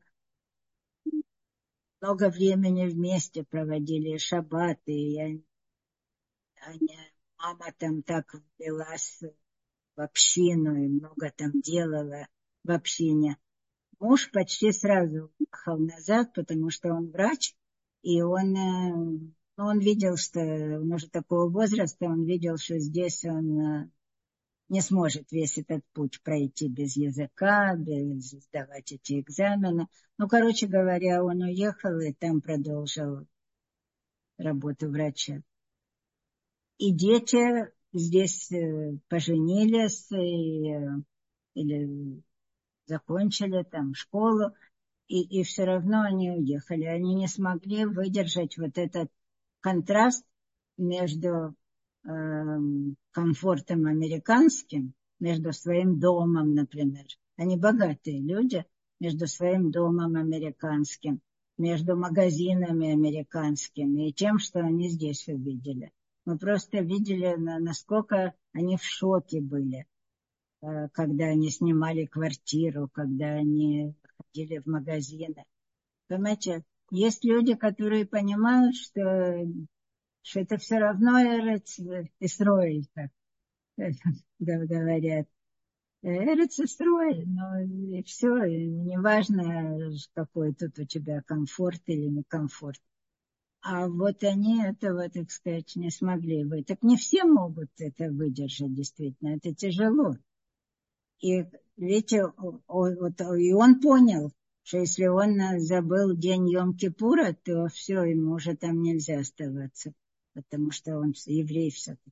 много времени вместе проводили, шаббаты, и они, они, мама там так влилась в общину и много там делала в общине. Муж почти сразу уехал назад, потому что он врач, и он, ну, он видел, что он уже такого возраста, он видел, что здесь он не сможет весь этот путь пройти без языка, без сдавать эти экзамены. Ну, короче говоря, он уехал и там продолжил работу врача. И дети здесь поженились и, или закончили там школу, и, и все равно они уехали. Они не смогли выдержать вот этот контраст между э, комфортом американским, между своим домом, например. Они богатые люди, между своим домом американским, между магазинами американскими и тем, что они здесь увидели. Мы просто видели, насколько они в шоке были. когда они снимали квартиру, когда они ходили в магазины. Понимаете, есть люди, которые понимают, что, что это все равно Эрец Исроэль, как говорят. Эрец Исроэль, но и все, и неважно, какой тут у тебя комфорт или некомфорт. А вот они этого, так сказать, не смогли бы. Так не все могут это выдержать, действительно, это тяжело. И видите, вот, и он понял, что если он забыл день Йом-Кипура, то все, ему уже там нельзя оставаться, потому что он еврей все-таки.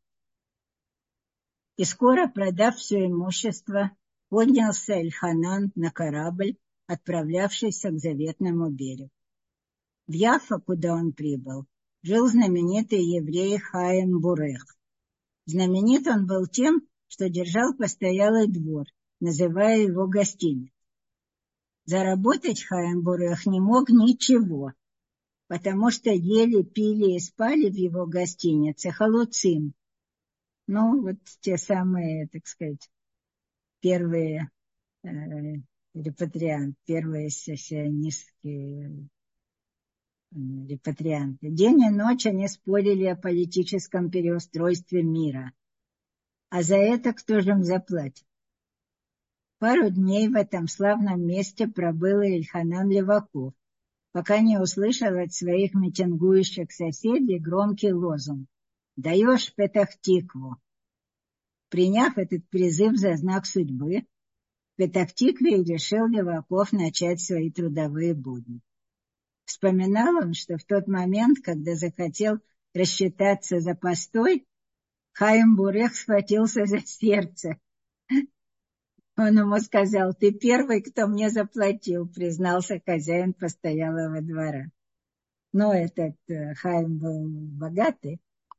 И скоро, продав все имущество, поднялся Эльханан на корабль, отправлявшийся к заветному берегу. В Яффа, куда он прибыл, жил знаменитый еврей Хаим Бурех. Знаменит он был тем, что держал постоялый двор, называя его гостиницей. Заработать Хаим Бурех не мог ничего, потому что ели, пили и спали в его гостинице халуцим. Ну, вот те самые, так сказать, первые э, репатрианты, первые сионистские э, репатрианты. День и ночь они спорили о политическом переустройстве мира. А за это кто же им заплатит? Пару дней в этом славном месте пробыл Эльханан Леваков, пока не услышал от своих митингующих соседей громкий лозунг: «Даешь Петах-Тикву». Приняв этот призыв за знак судьбы, в Петах-Тикве решил Леваков начать свои трудовые будни. Вспоминал он, что в тот момент, когда захотел рассчитаться за постой, Хаим Бурех схватился за сердце. Он ему сказал: «Ты первый, кто мне заплатил», признался хозяин постоялого двора. Но этот э, Хаим был богатый.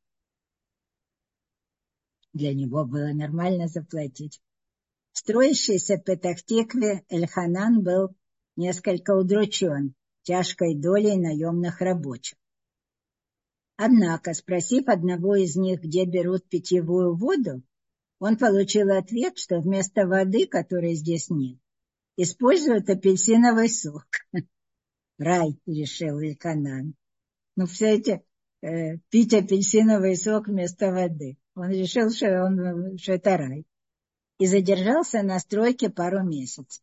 Для него было нормально заплатить. В строящейся Петах-Тикве Эльханан был несколько удручен тяжкой долей наемных рабочих. Однако, спросив одного из них, где берут питьевую воду, он получил ответ, что вместо воды, которой здесь нет, используют апельсиновый сок. Рай, решил Эльханан. Ну, все эти э, пить апельсиновый сок вместо воды. Он решил, что, он, что это рай. И задержался на стройке пару месяцев.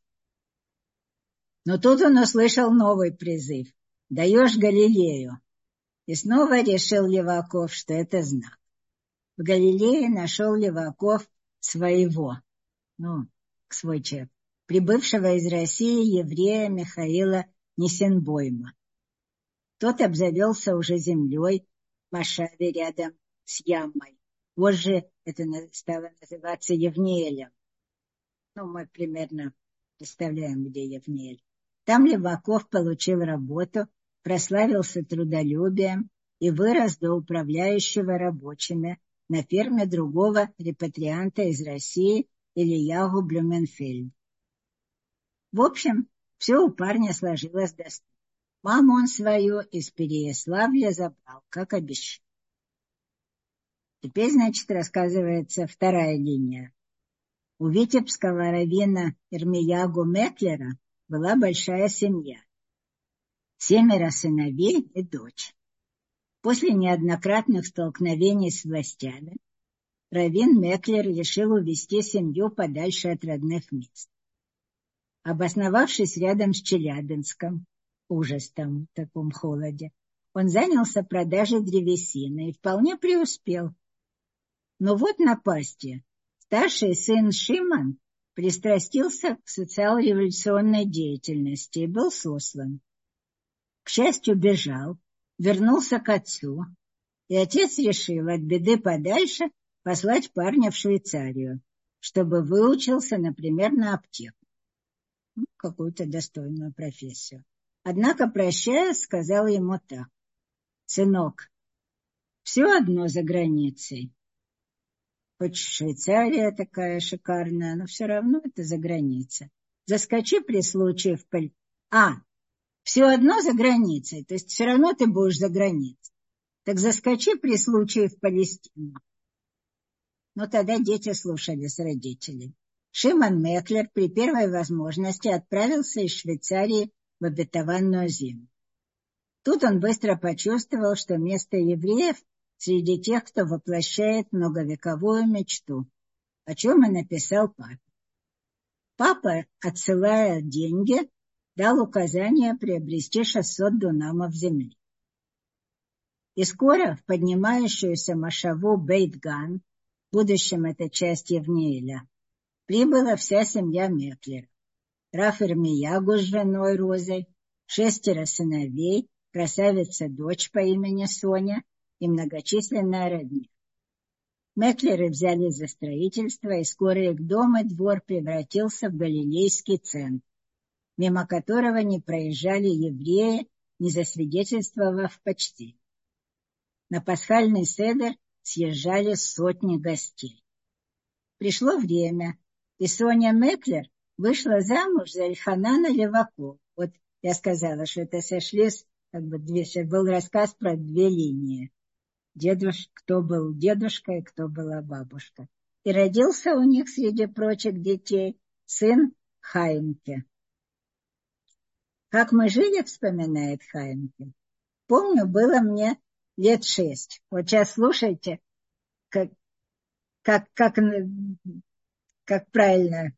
Но тут он услышал новый призыв: «Даешь Галилею». И снова решил Леваков, что это знак. В Галилее нашел Леваков своего, ну, свой человек, прибывшего из России еврея Михаила Нисенбойма. Тот обзавелся уже землей в Машаве рядом с Ямой. Позже это стало называться Евниэлем. Ну, мы примерно представляем, где Евниэль. Там Леваков получил работу, прославился трудолюбием и вырос до управляющего рабочими на ферме другого репатрианта из России Ильягу Блюменфельд. В общем, все у парня сложилось достойно. Маму он свою из Переяславля забрал, как обещал. Теперь, значит, рассказывается вторая линия. У витебского раввина Ирмиягу Меклера была большая семья. Семеро сыновей и дочь. После неоднократных столкновений с властями раввин Меклер решил увезти семью подальше от родных мест. Обосновавшись рядом с Челябинском, ужас там в таком холоде, он занялся продажей древесины и вполне преуспел. Но вот напасти. Старший сын Шимон пристрастился к социал-революционной деятельности и был сослан. К счастью, бежал, вернулся к отцу, и отец решил от беды подальше послать парня в Швейцарию, чтобы выучился, например, на аптеку. Ну, какую-то достойную профессию. Однако, прощаясь, сказал ему так: «Сынок, все одно за границей. Хоть Швейцария такая шикарная, но все равно это за границей. Заскочи при случае в Паль... А, все одно за границей, то есть все равно ты будешь за границей. Так заскочи при случае в Палестину». Но тогда дети слушались родителей. Шимон Меклер при первой возможности отправился из Швейцарии в обетованную землю. Тут он быстро почувствовал, что место евреев среди тех, кто воплощает многовековую мечту, о чем и написал папе. Папа, отсылая деньги, дал указание приобрести шестьсот дунамов земли. И скоро в поднимающуюся мошаву Бейт-Ган, в будущем это часть Евниэля, прибыла вся семья Меклера. Раф Ирмиягу с женой Розой, шестеро сыновей, красавица-дочь по имени Соня и многочисленная родня. Меклеры взялись за строительство, и скоро их дом и двор превратился в галилейский центр, мимо которого не проезжали евреи, не засвидетельствовав почти. На пасхальный седер съезжали сотни гостей. Пришло время, и Соня Меклер вышла замуж за Эльханана Левако. Вот я сказала, что это сошлись, как бы две, был рассказ про две линии. Дедуш, кто был дедушка и кто была бабушка. И родился у них среди прочих детей сын Хаимке. Как мы жили, вспоминает Хаимке. Помню, было мне лет шесть. Вот сейчас слушайте, как, как, как, как правильно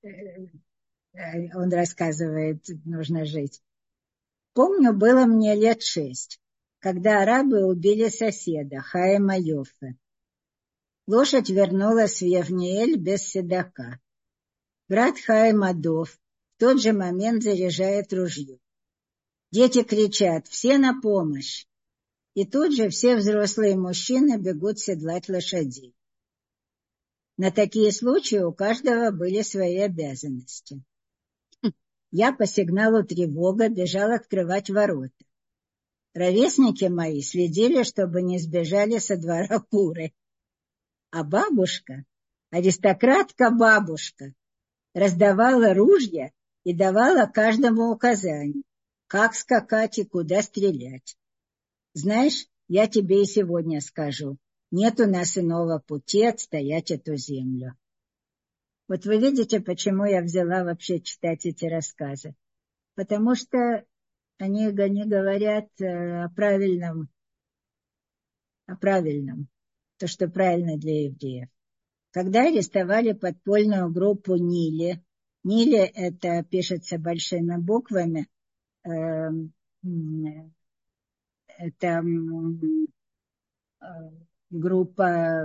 он рассказывает, нужно жить. Помню, было мне лет шесть, когда арабы убили соседа, Хаима Йоффе. Лошадь вернулась в Евниэль без седока. Брат Хаима Дов в тот же момент заряжает ружье. Дети кричат: «Все на помощь!» И тут же все взрослые мужчины бегут седлать лошадей. На такие случаи у каждого были свои обязанности. Я по сигналу тревога бежал открывать ворота. Ровесники мои следили, чтобы не сбежали со двора куры. А бабушка, аристократка-бабушка, раздавала ружья и давала каждому указание, как скакать и куда стрелять. Знаешь, я тебе и сегодня скажу, нет у нас иного пути отстоять эту землю. Вот вы видите, почему я взяла вообще читать эти рассказы. Потому что они, они говорят о правильном, о правильном, то, что правильно для евреев. Когда арестовали подпольную группу Нили, Нили это пишется большими буквами, э, это э, группа,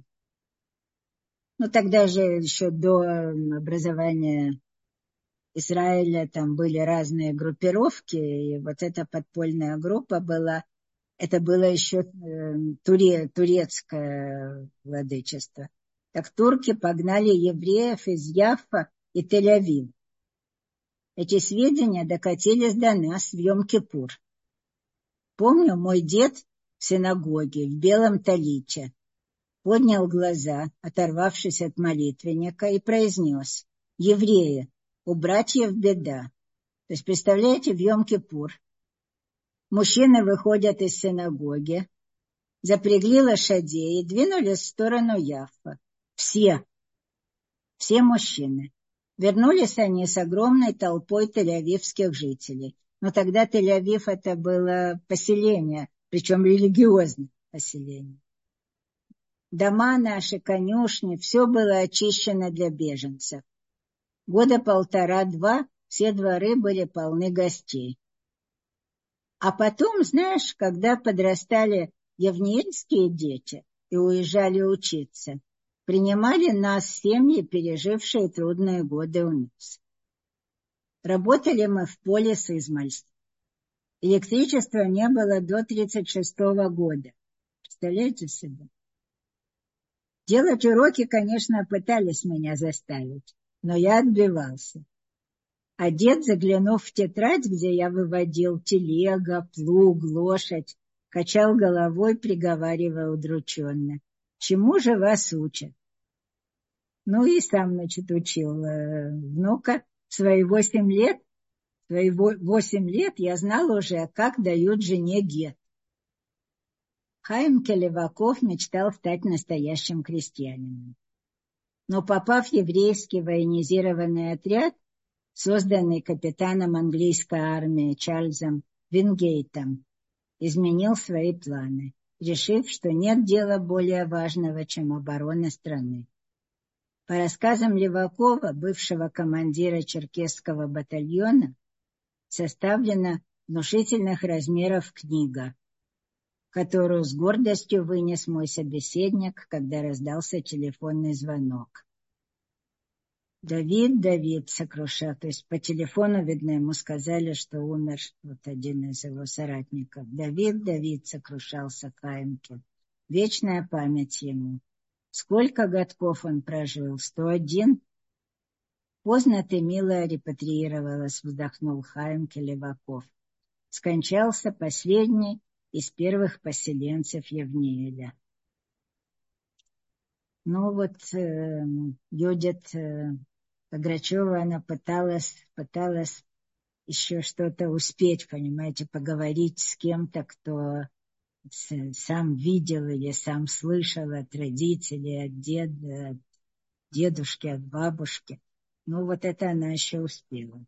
ну тогда же еще до образования Израиля там были разные группировки, и вот эта подпольная группа была, это было еще э, туре, турецкое владычество. Так турки погнали евреев из Яффа и Тель-Авива. Эти сведения докатились до нас в Йом-Кипур. Помню, мой дед в синагоге в белом талите поднял глаза, оторвавшись от молитвенника, и произнес: «Евреи, у братьев беда». То есть, представляете, в Йом-Кипур мужчины выходят из синагоги, запрягли лошадей и двинулись в сторону Яффа. Все, все мужчины. Вернулись они с огромной толпой тель-авивских жителей. Но тогда Тель-Авив это было поселение, причем религиозное поселение. Дома наши, конюшни, все было очищено для беженцев. Года полтора-два все дворы были полны гостей. А потом, знаешь, когда подрастали евниэльские дети и уезжали учиться, принимали нас семьи, пережившие трудные годы у нас. Работали мы в поле с измальства. Электричества не было до тридцать шестого года. Представляете себе? Делать уроки, конечно, пытались меня заставить, но я отбивался. А дед, заглянув в тетрадь, где я выводил телега, плуг, лошадь, качал головой, приговаривая удрученно: «Чему же вас учат?» Ну и сам, значит, учил э, внука. В свои восемь лет, в свои восемь лет я знал уже, как дают жене гет. Хаим Леваков мечтал стать настоящим крестьянином. Но попав в еврейский военизированный отряд, созданный капитаном английской армии Чарльзом Вингейтом, изменил свои планы, решив, что нет дела более важного, чем оборона страны. По рассказам Левакова, бывшего командира черкесского батальона, составлена внушительных размеров книга, которую с гордостью вынес мой собеседник, когда раздался телефонный звонок. Давид, Давид, сокрушал, то есть по телефону, видно, ему сказали, что умер вот один из его соратников. Давид, Давид, сокрушался Хаимке. Вечная память ему. Сколько годков он прожил? Сто один? Поздно ты, милая, репатриировалась, вздохнул Хаимке Леваков. Скончался последний из первых поселенцев Евниеля. Ну вот э, Юдит э, Пограчева, она пыталась, пыталась еще что-то успеть, понимаете, поговорить с кем-то, кто с, сам видел или сам слышал от родителей, от деда, от дедушки, от бабушки. Ну вот это она еще успела.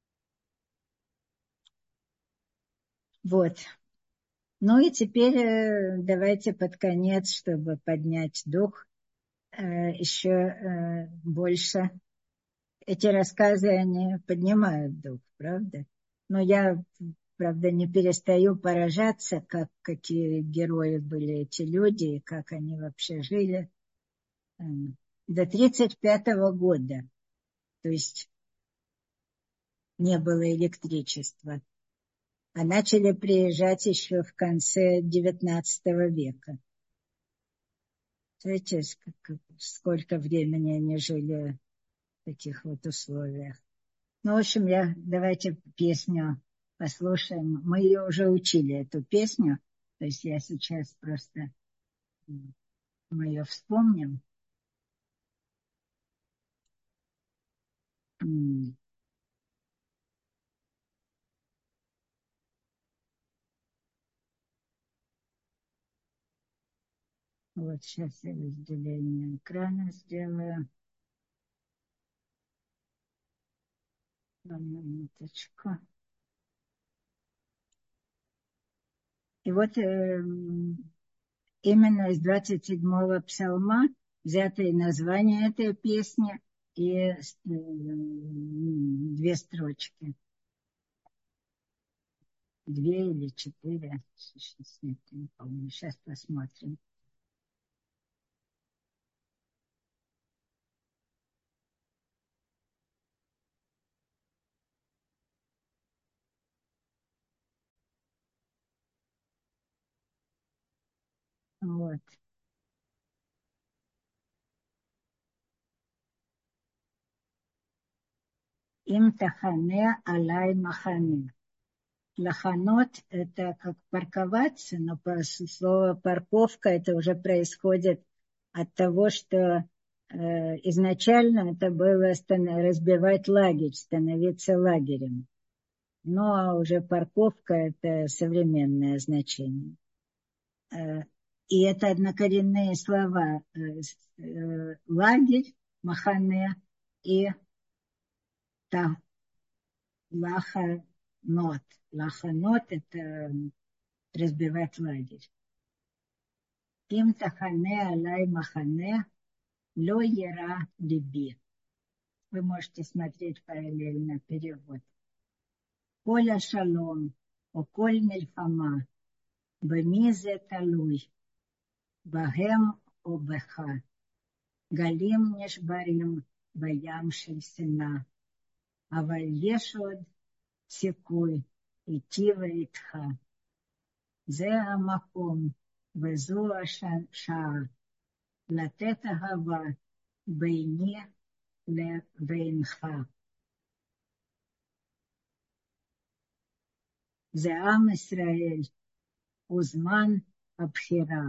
Вот. Ну и теперь э, давайте под конец, чтобы поднять дух, э, еще э, больше. Эти рассказы, они поднимают дух, правда? Но я, правда, не перестаю поражаться, как, какие герои были эти люди, и как они вообще жили. До тридцать пятого года, то есть не было электричества. А начали приезжать еще в конце девятнадцатого века. Знаете, сколько времени они жили в таких вот условиях. Ну, в общем, я, давайте песню послушаем. Мы ее уже учили, эту песню. То есть я сейчас просто, мы ее вспомним. Вот сейчас я разделение экрана сделаю. Одну минуточку. И вот э, именно из двадцать седьмого псалма взято и название этой песни, и э, две строчки. Две или четыре. Сейчас нет, не помню. Сейчас посмотрим. Вот. Им тахане алай махане. Лаханот – это как парковаться, но по слову парковка это уже происходит от того, что э, изначально это было разбивать лагерь, становиться лагерем. Но уже парковка – это современное значение. Э, и это однокоренные слова. Э, э, лагерь, махане и та, лаханот. Лаханот – это разбивать лагерь. Им тахане алай махане ло ера либи. Вы можете смотреть параллельно перевод. Коля шалом, о коль мельхама, бемизе талуй, багем о беха, галим нешбарим, баям шельсина, аваль ешод секуй, итива итха. Зе амаком, וזו השעה, לתת אהבה ביני לבינך. זה עם ישראל, וזמן הבחירה.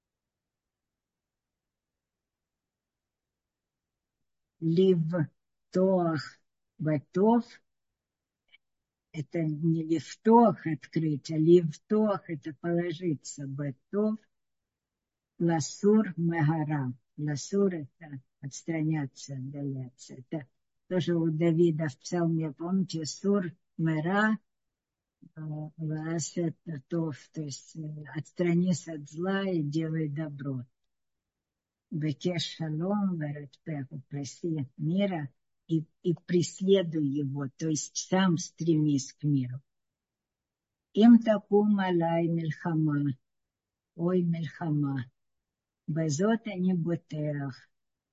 לבטוח בטוב, это не лифтох открыть, а лифтох это положиться, бетов, ласур мегара. Ласур это отстраняться, отдаляться. Это тоже у Давида в псалме, помните, сур, мера, ваасет тов, то есть отстранись от зла и делай добро. Бекеш шалом, веретпеху, проси мира и, и преследуй его, то есть сам стремись к миру. Им такум алай мельхама, ой мельхама, безот они ботеах.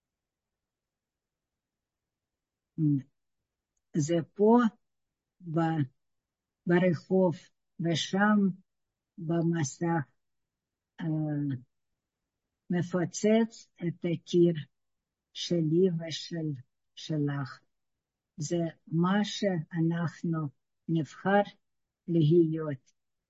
Зепо ברחוב ושם במסך מפוצץ את הקיר שלי ושל שלך. זה מה שאנחנו נבחר להיות.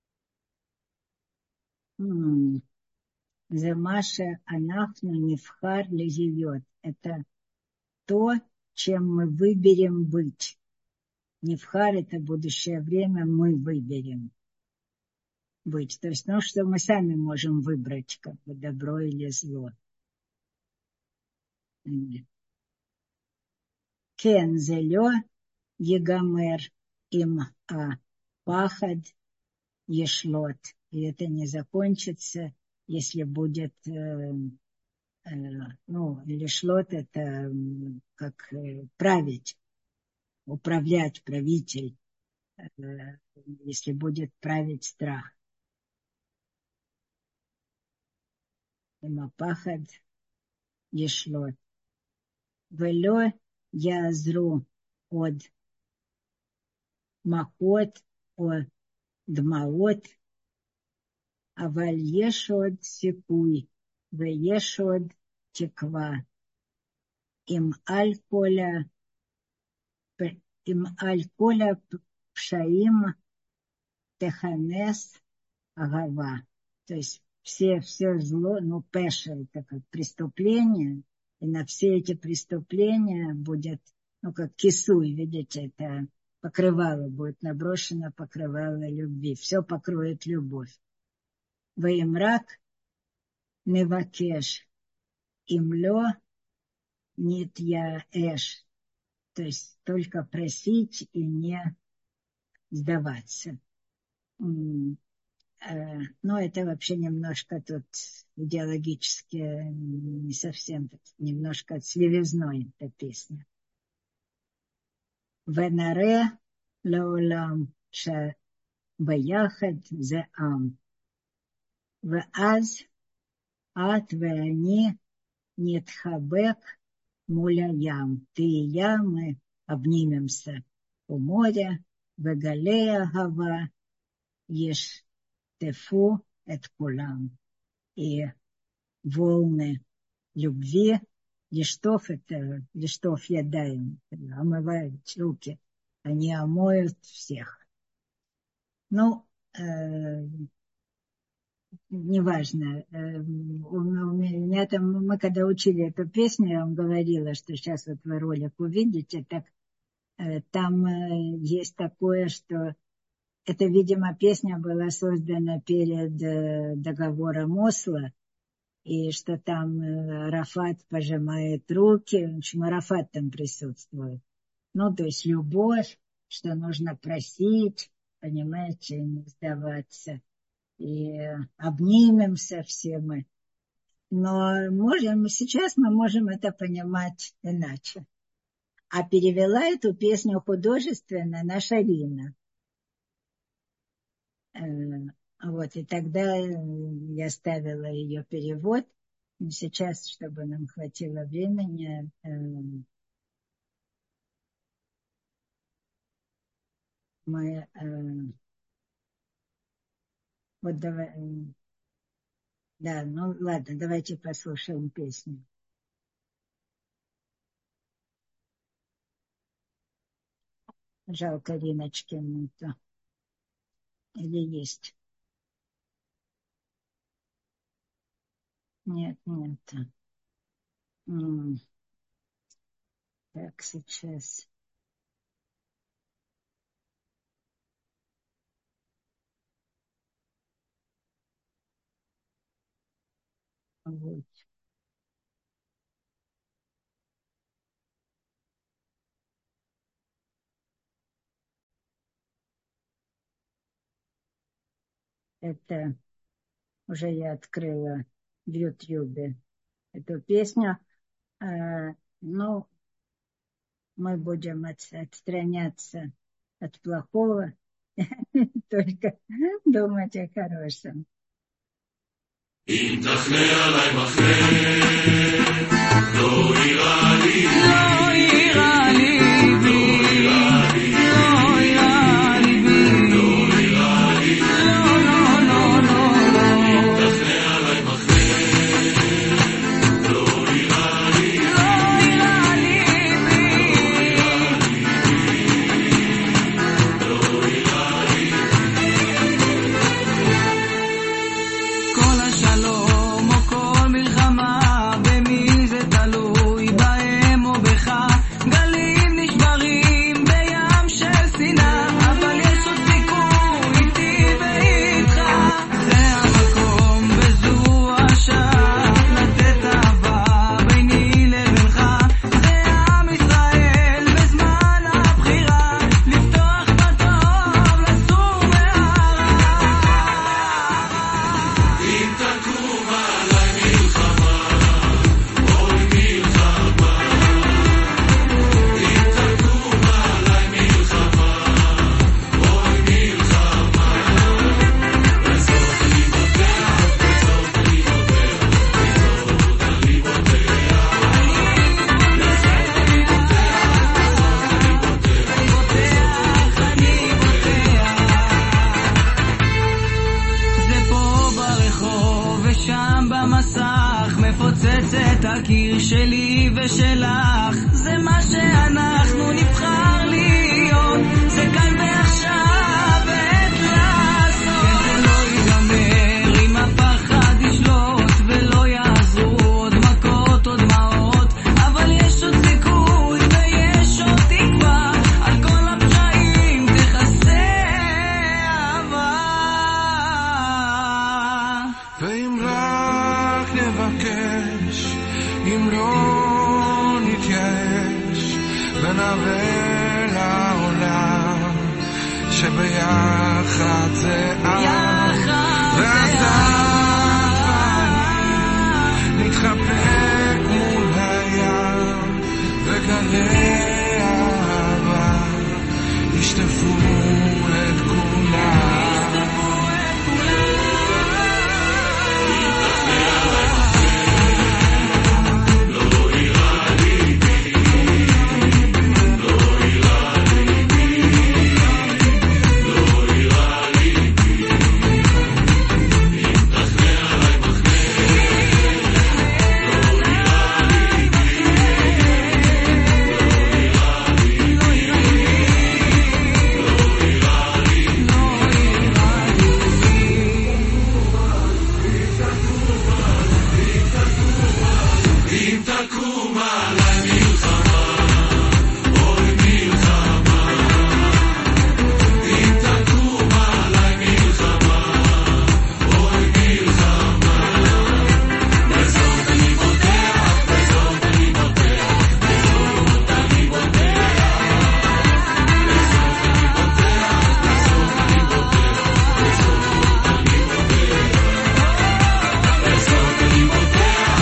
זה מה שאנחנו נבחר להיות. Это то, чем мы выберем быть. Нивхар — это будущее время, мы выберем быть. То есть, ну, что мы сами можем выбрать, как бы, добро или зло. Кен зелё егамер им а пахад ешлот. И это не закончится, если будет, э, э, ну, или шлот — это как э, править, управлять, правитель, э, если будет править страх. Пахад ешлот. Вело язру от макот от дмаот, аваль ешод сикуй, ве ешод теква. Им аль коля, им аль коля пшаим теханес агава. То есть все, все зло, ну, пеша — это как преступление, и на все эти преступления будет, ну, как кисуй, видите, это покрывало будет наброшено, покрывало любви. Все покроет любовь. Ваимрак невакеш имло нит я эш. То есть только просить и не сдаваться. Но это вообще немножко тут идеологически не совсем, немножко свирезной эта песня. Венаре лаолам ша баяхад зе ам. Ваз ат веани нитхабек муляям. Ты и я, мы обнимемся у моря, вегалея гава еш тефу эт кулам. И волны любви, лиштов — это лиштов ядаем, омывают руки, они омоют всех. Ну, э, неважно, э, у, у меня там, мы когда учили эту песню, я вам говорила, что сейчас вот вы ролик увидите, так э, там э, есть такое, что это, видимо, песня была создана перед э, договором Осло, и что там Арафат пожимает руки, в общем, Арафат там присутствует. Ну, то есть любовь, что нужно просить, понимаете, не сдаваться. И обнимемся все мы. Но можем, сейчас мы можем это понимать иначе. А перевела эту песню художественно наша Лина. Вот, и тогда я ставила ее перевод. Сейчас, чтобы нам хватило времени, мы вот давай, да, ну ладно, давайте послушаем песню. Жалко Риночки нету. Или есть? Нет, нет. М-м. Так, сейчас. Вот. Это уже я открыла в Ютьюбе эту песню. Ну, мы будем отстраняться от плохого, только думать о хорошем. אם תחנה עליי מחנה, לא יירא לי, לא יירא לי בי, לא יירא לי בי, לא יירא לי, לא, לא, לא, לא, לא. אם תחנה עליי מחנה, לא יירא לי, לא יירא לי בי, לא יירא לי. כל השלום או כל מלחמה, במי זה תלוי, בהם או בך. גלים נשברים בים של שנאה, אבל יש עוד סיכוי איתי ואיתך. זה המקום וזו השעה, לתת אהבה ביני לבינך. זה עם ישראל בזמן הבחירה, לפתוח בטוב, לסור מהרע. אם תקום עליי מלחמה, אוי מלחמה. אם תקום עליי מלחמה, אוי מלחמה. בסוף אני בוטח, בסוף אני בוטח, בסוף אני בוטח. בסוף אני בוטח, אני בוטח. זה פה ברחוב ושם במסך, מפוצץ את הקיר שלי ושלך. זה מה שאנחנו נבחר להיות, זה כאן ועכשיו עת לעשות. וזה לא ייגמר אם הפחד ישלוט, ולא יעזרו עוד מכות או דמעות. אבל יש עוד סיכוי ויש עוד תקווה, על כל הפשעים תכסה אהבה. ואם רק נבקש, אם לא נתייאש, ונראה לעולם שביחד זה עם, ואז את ואני נתחבק מול הים, וגלי אהבה ישטפו את כולם. אם תקום עליי מלחמה, אוי מלחמה. אם תקום עליי מלחמה, אוי מלחמה. בסוף אני בוטח, בסוף אני בוטח, בסוף אני בוטח. בסוף אני בוטח, בסוף אני בוטח, בסוף אני בוטח. בסוף אני בוטח, בסוף אני בוטח.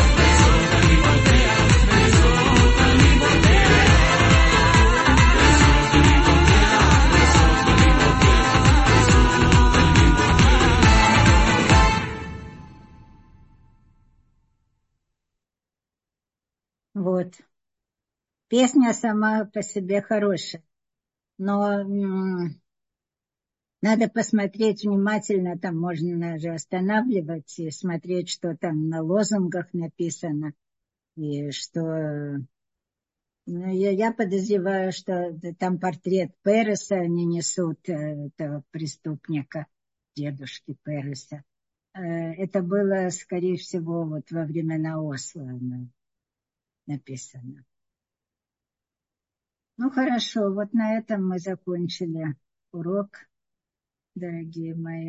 Вот. Песня сама по себе хорошая, но м, надо посмотреть внимательно, там можно же останавливать и смотреть, что там на лозунгах написано, и что... Ну, я, я подозреваю, что там портрет Переса они несут, э, этого преступника, дедушки Переса. Э, Это было, скорее всего, вот во времена Осло оно написано. Ну, хорошо, вот на этом мы закончили урок, дорогие мои.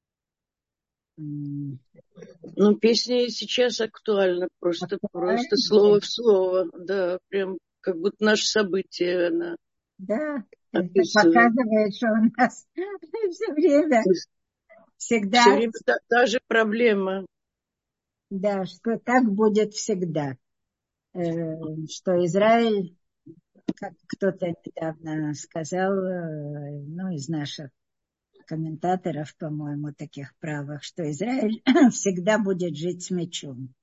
М, Ну, песня и сейчас актуальна, просто, Актуальна, просто слово в слово, да, прям как будто наше событие она Да, это описывает. показывает, что у нас все время всегда, Все время та, та же проблема. да, что так будет всегда. Э, что Израиль, как кто-то недавно сказал, э, ну, из наших комментаторов, по-моему, таких правых, что Израиль всегда будет жить с мечом.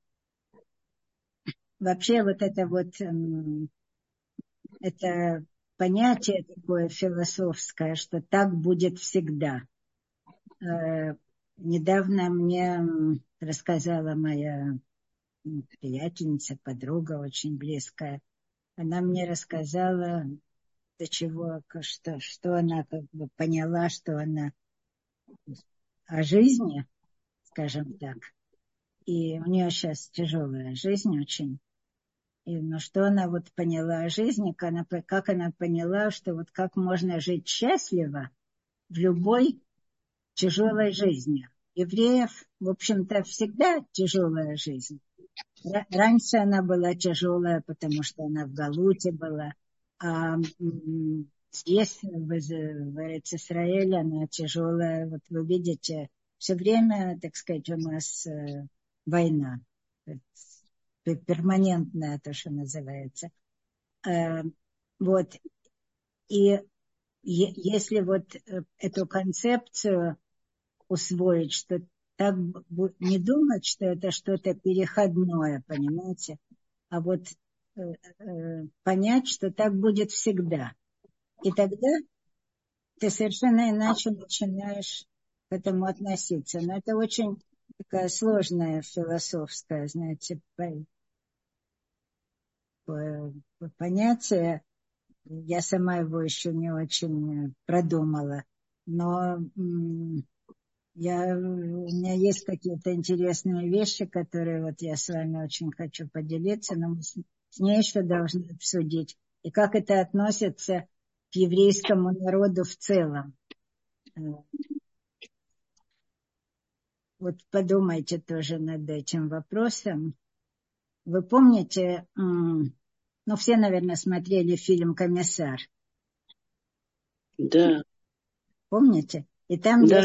Вообще вот это вот, эм, это понятие такое философское, что так будет всегда. Э, недавно мне рассказала моя приятельница, подруга очень близкая. Она мне рассказала, до чего, что, что она как бы поняла, что она о жизни, скажем так. И у нее сейчас тяжелая жизнь очень. И, но что она вот поняла о жизни, как она, как она поняла, что вот как можно жить счастливо в любой тяжелой жизни. Евреев, в общем-то, всегда тяжелая жизнь. Раньше она была тяжелая, потому что она в Галуте была. А здесь, в, в Эрец-Исраэле, она тяжелая. Вот вы видите, все время, так сказать, у нас э, война. Перманентная, то, что называется. Э, вот. И если вот эту концепцию усвоить, что так не думать, что это что-то переходное, понимаете, а вот э, э, понять, что так будет всегда. И тогда ты совершенно иначе начинаешь к этому относиться. Но это очень такая сложная философская, знаете, понятие. Я сама его еще не очень продумала. Но я, у меня есть какие-то интересные вещи, которые вот я с вами очень хочу поделиться, но мы с, с ней еще должны обсудить. И как это относится к еврейскому народу в целом. Вот подумайте тоже над этим вопросом. Вы помните, ну все, наверное, смотрели фильм «Комиссар». Да. Помните? И там Да. есть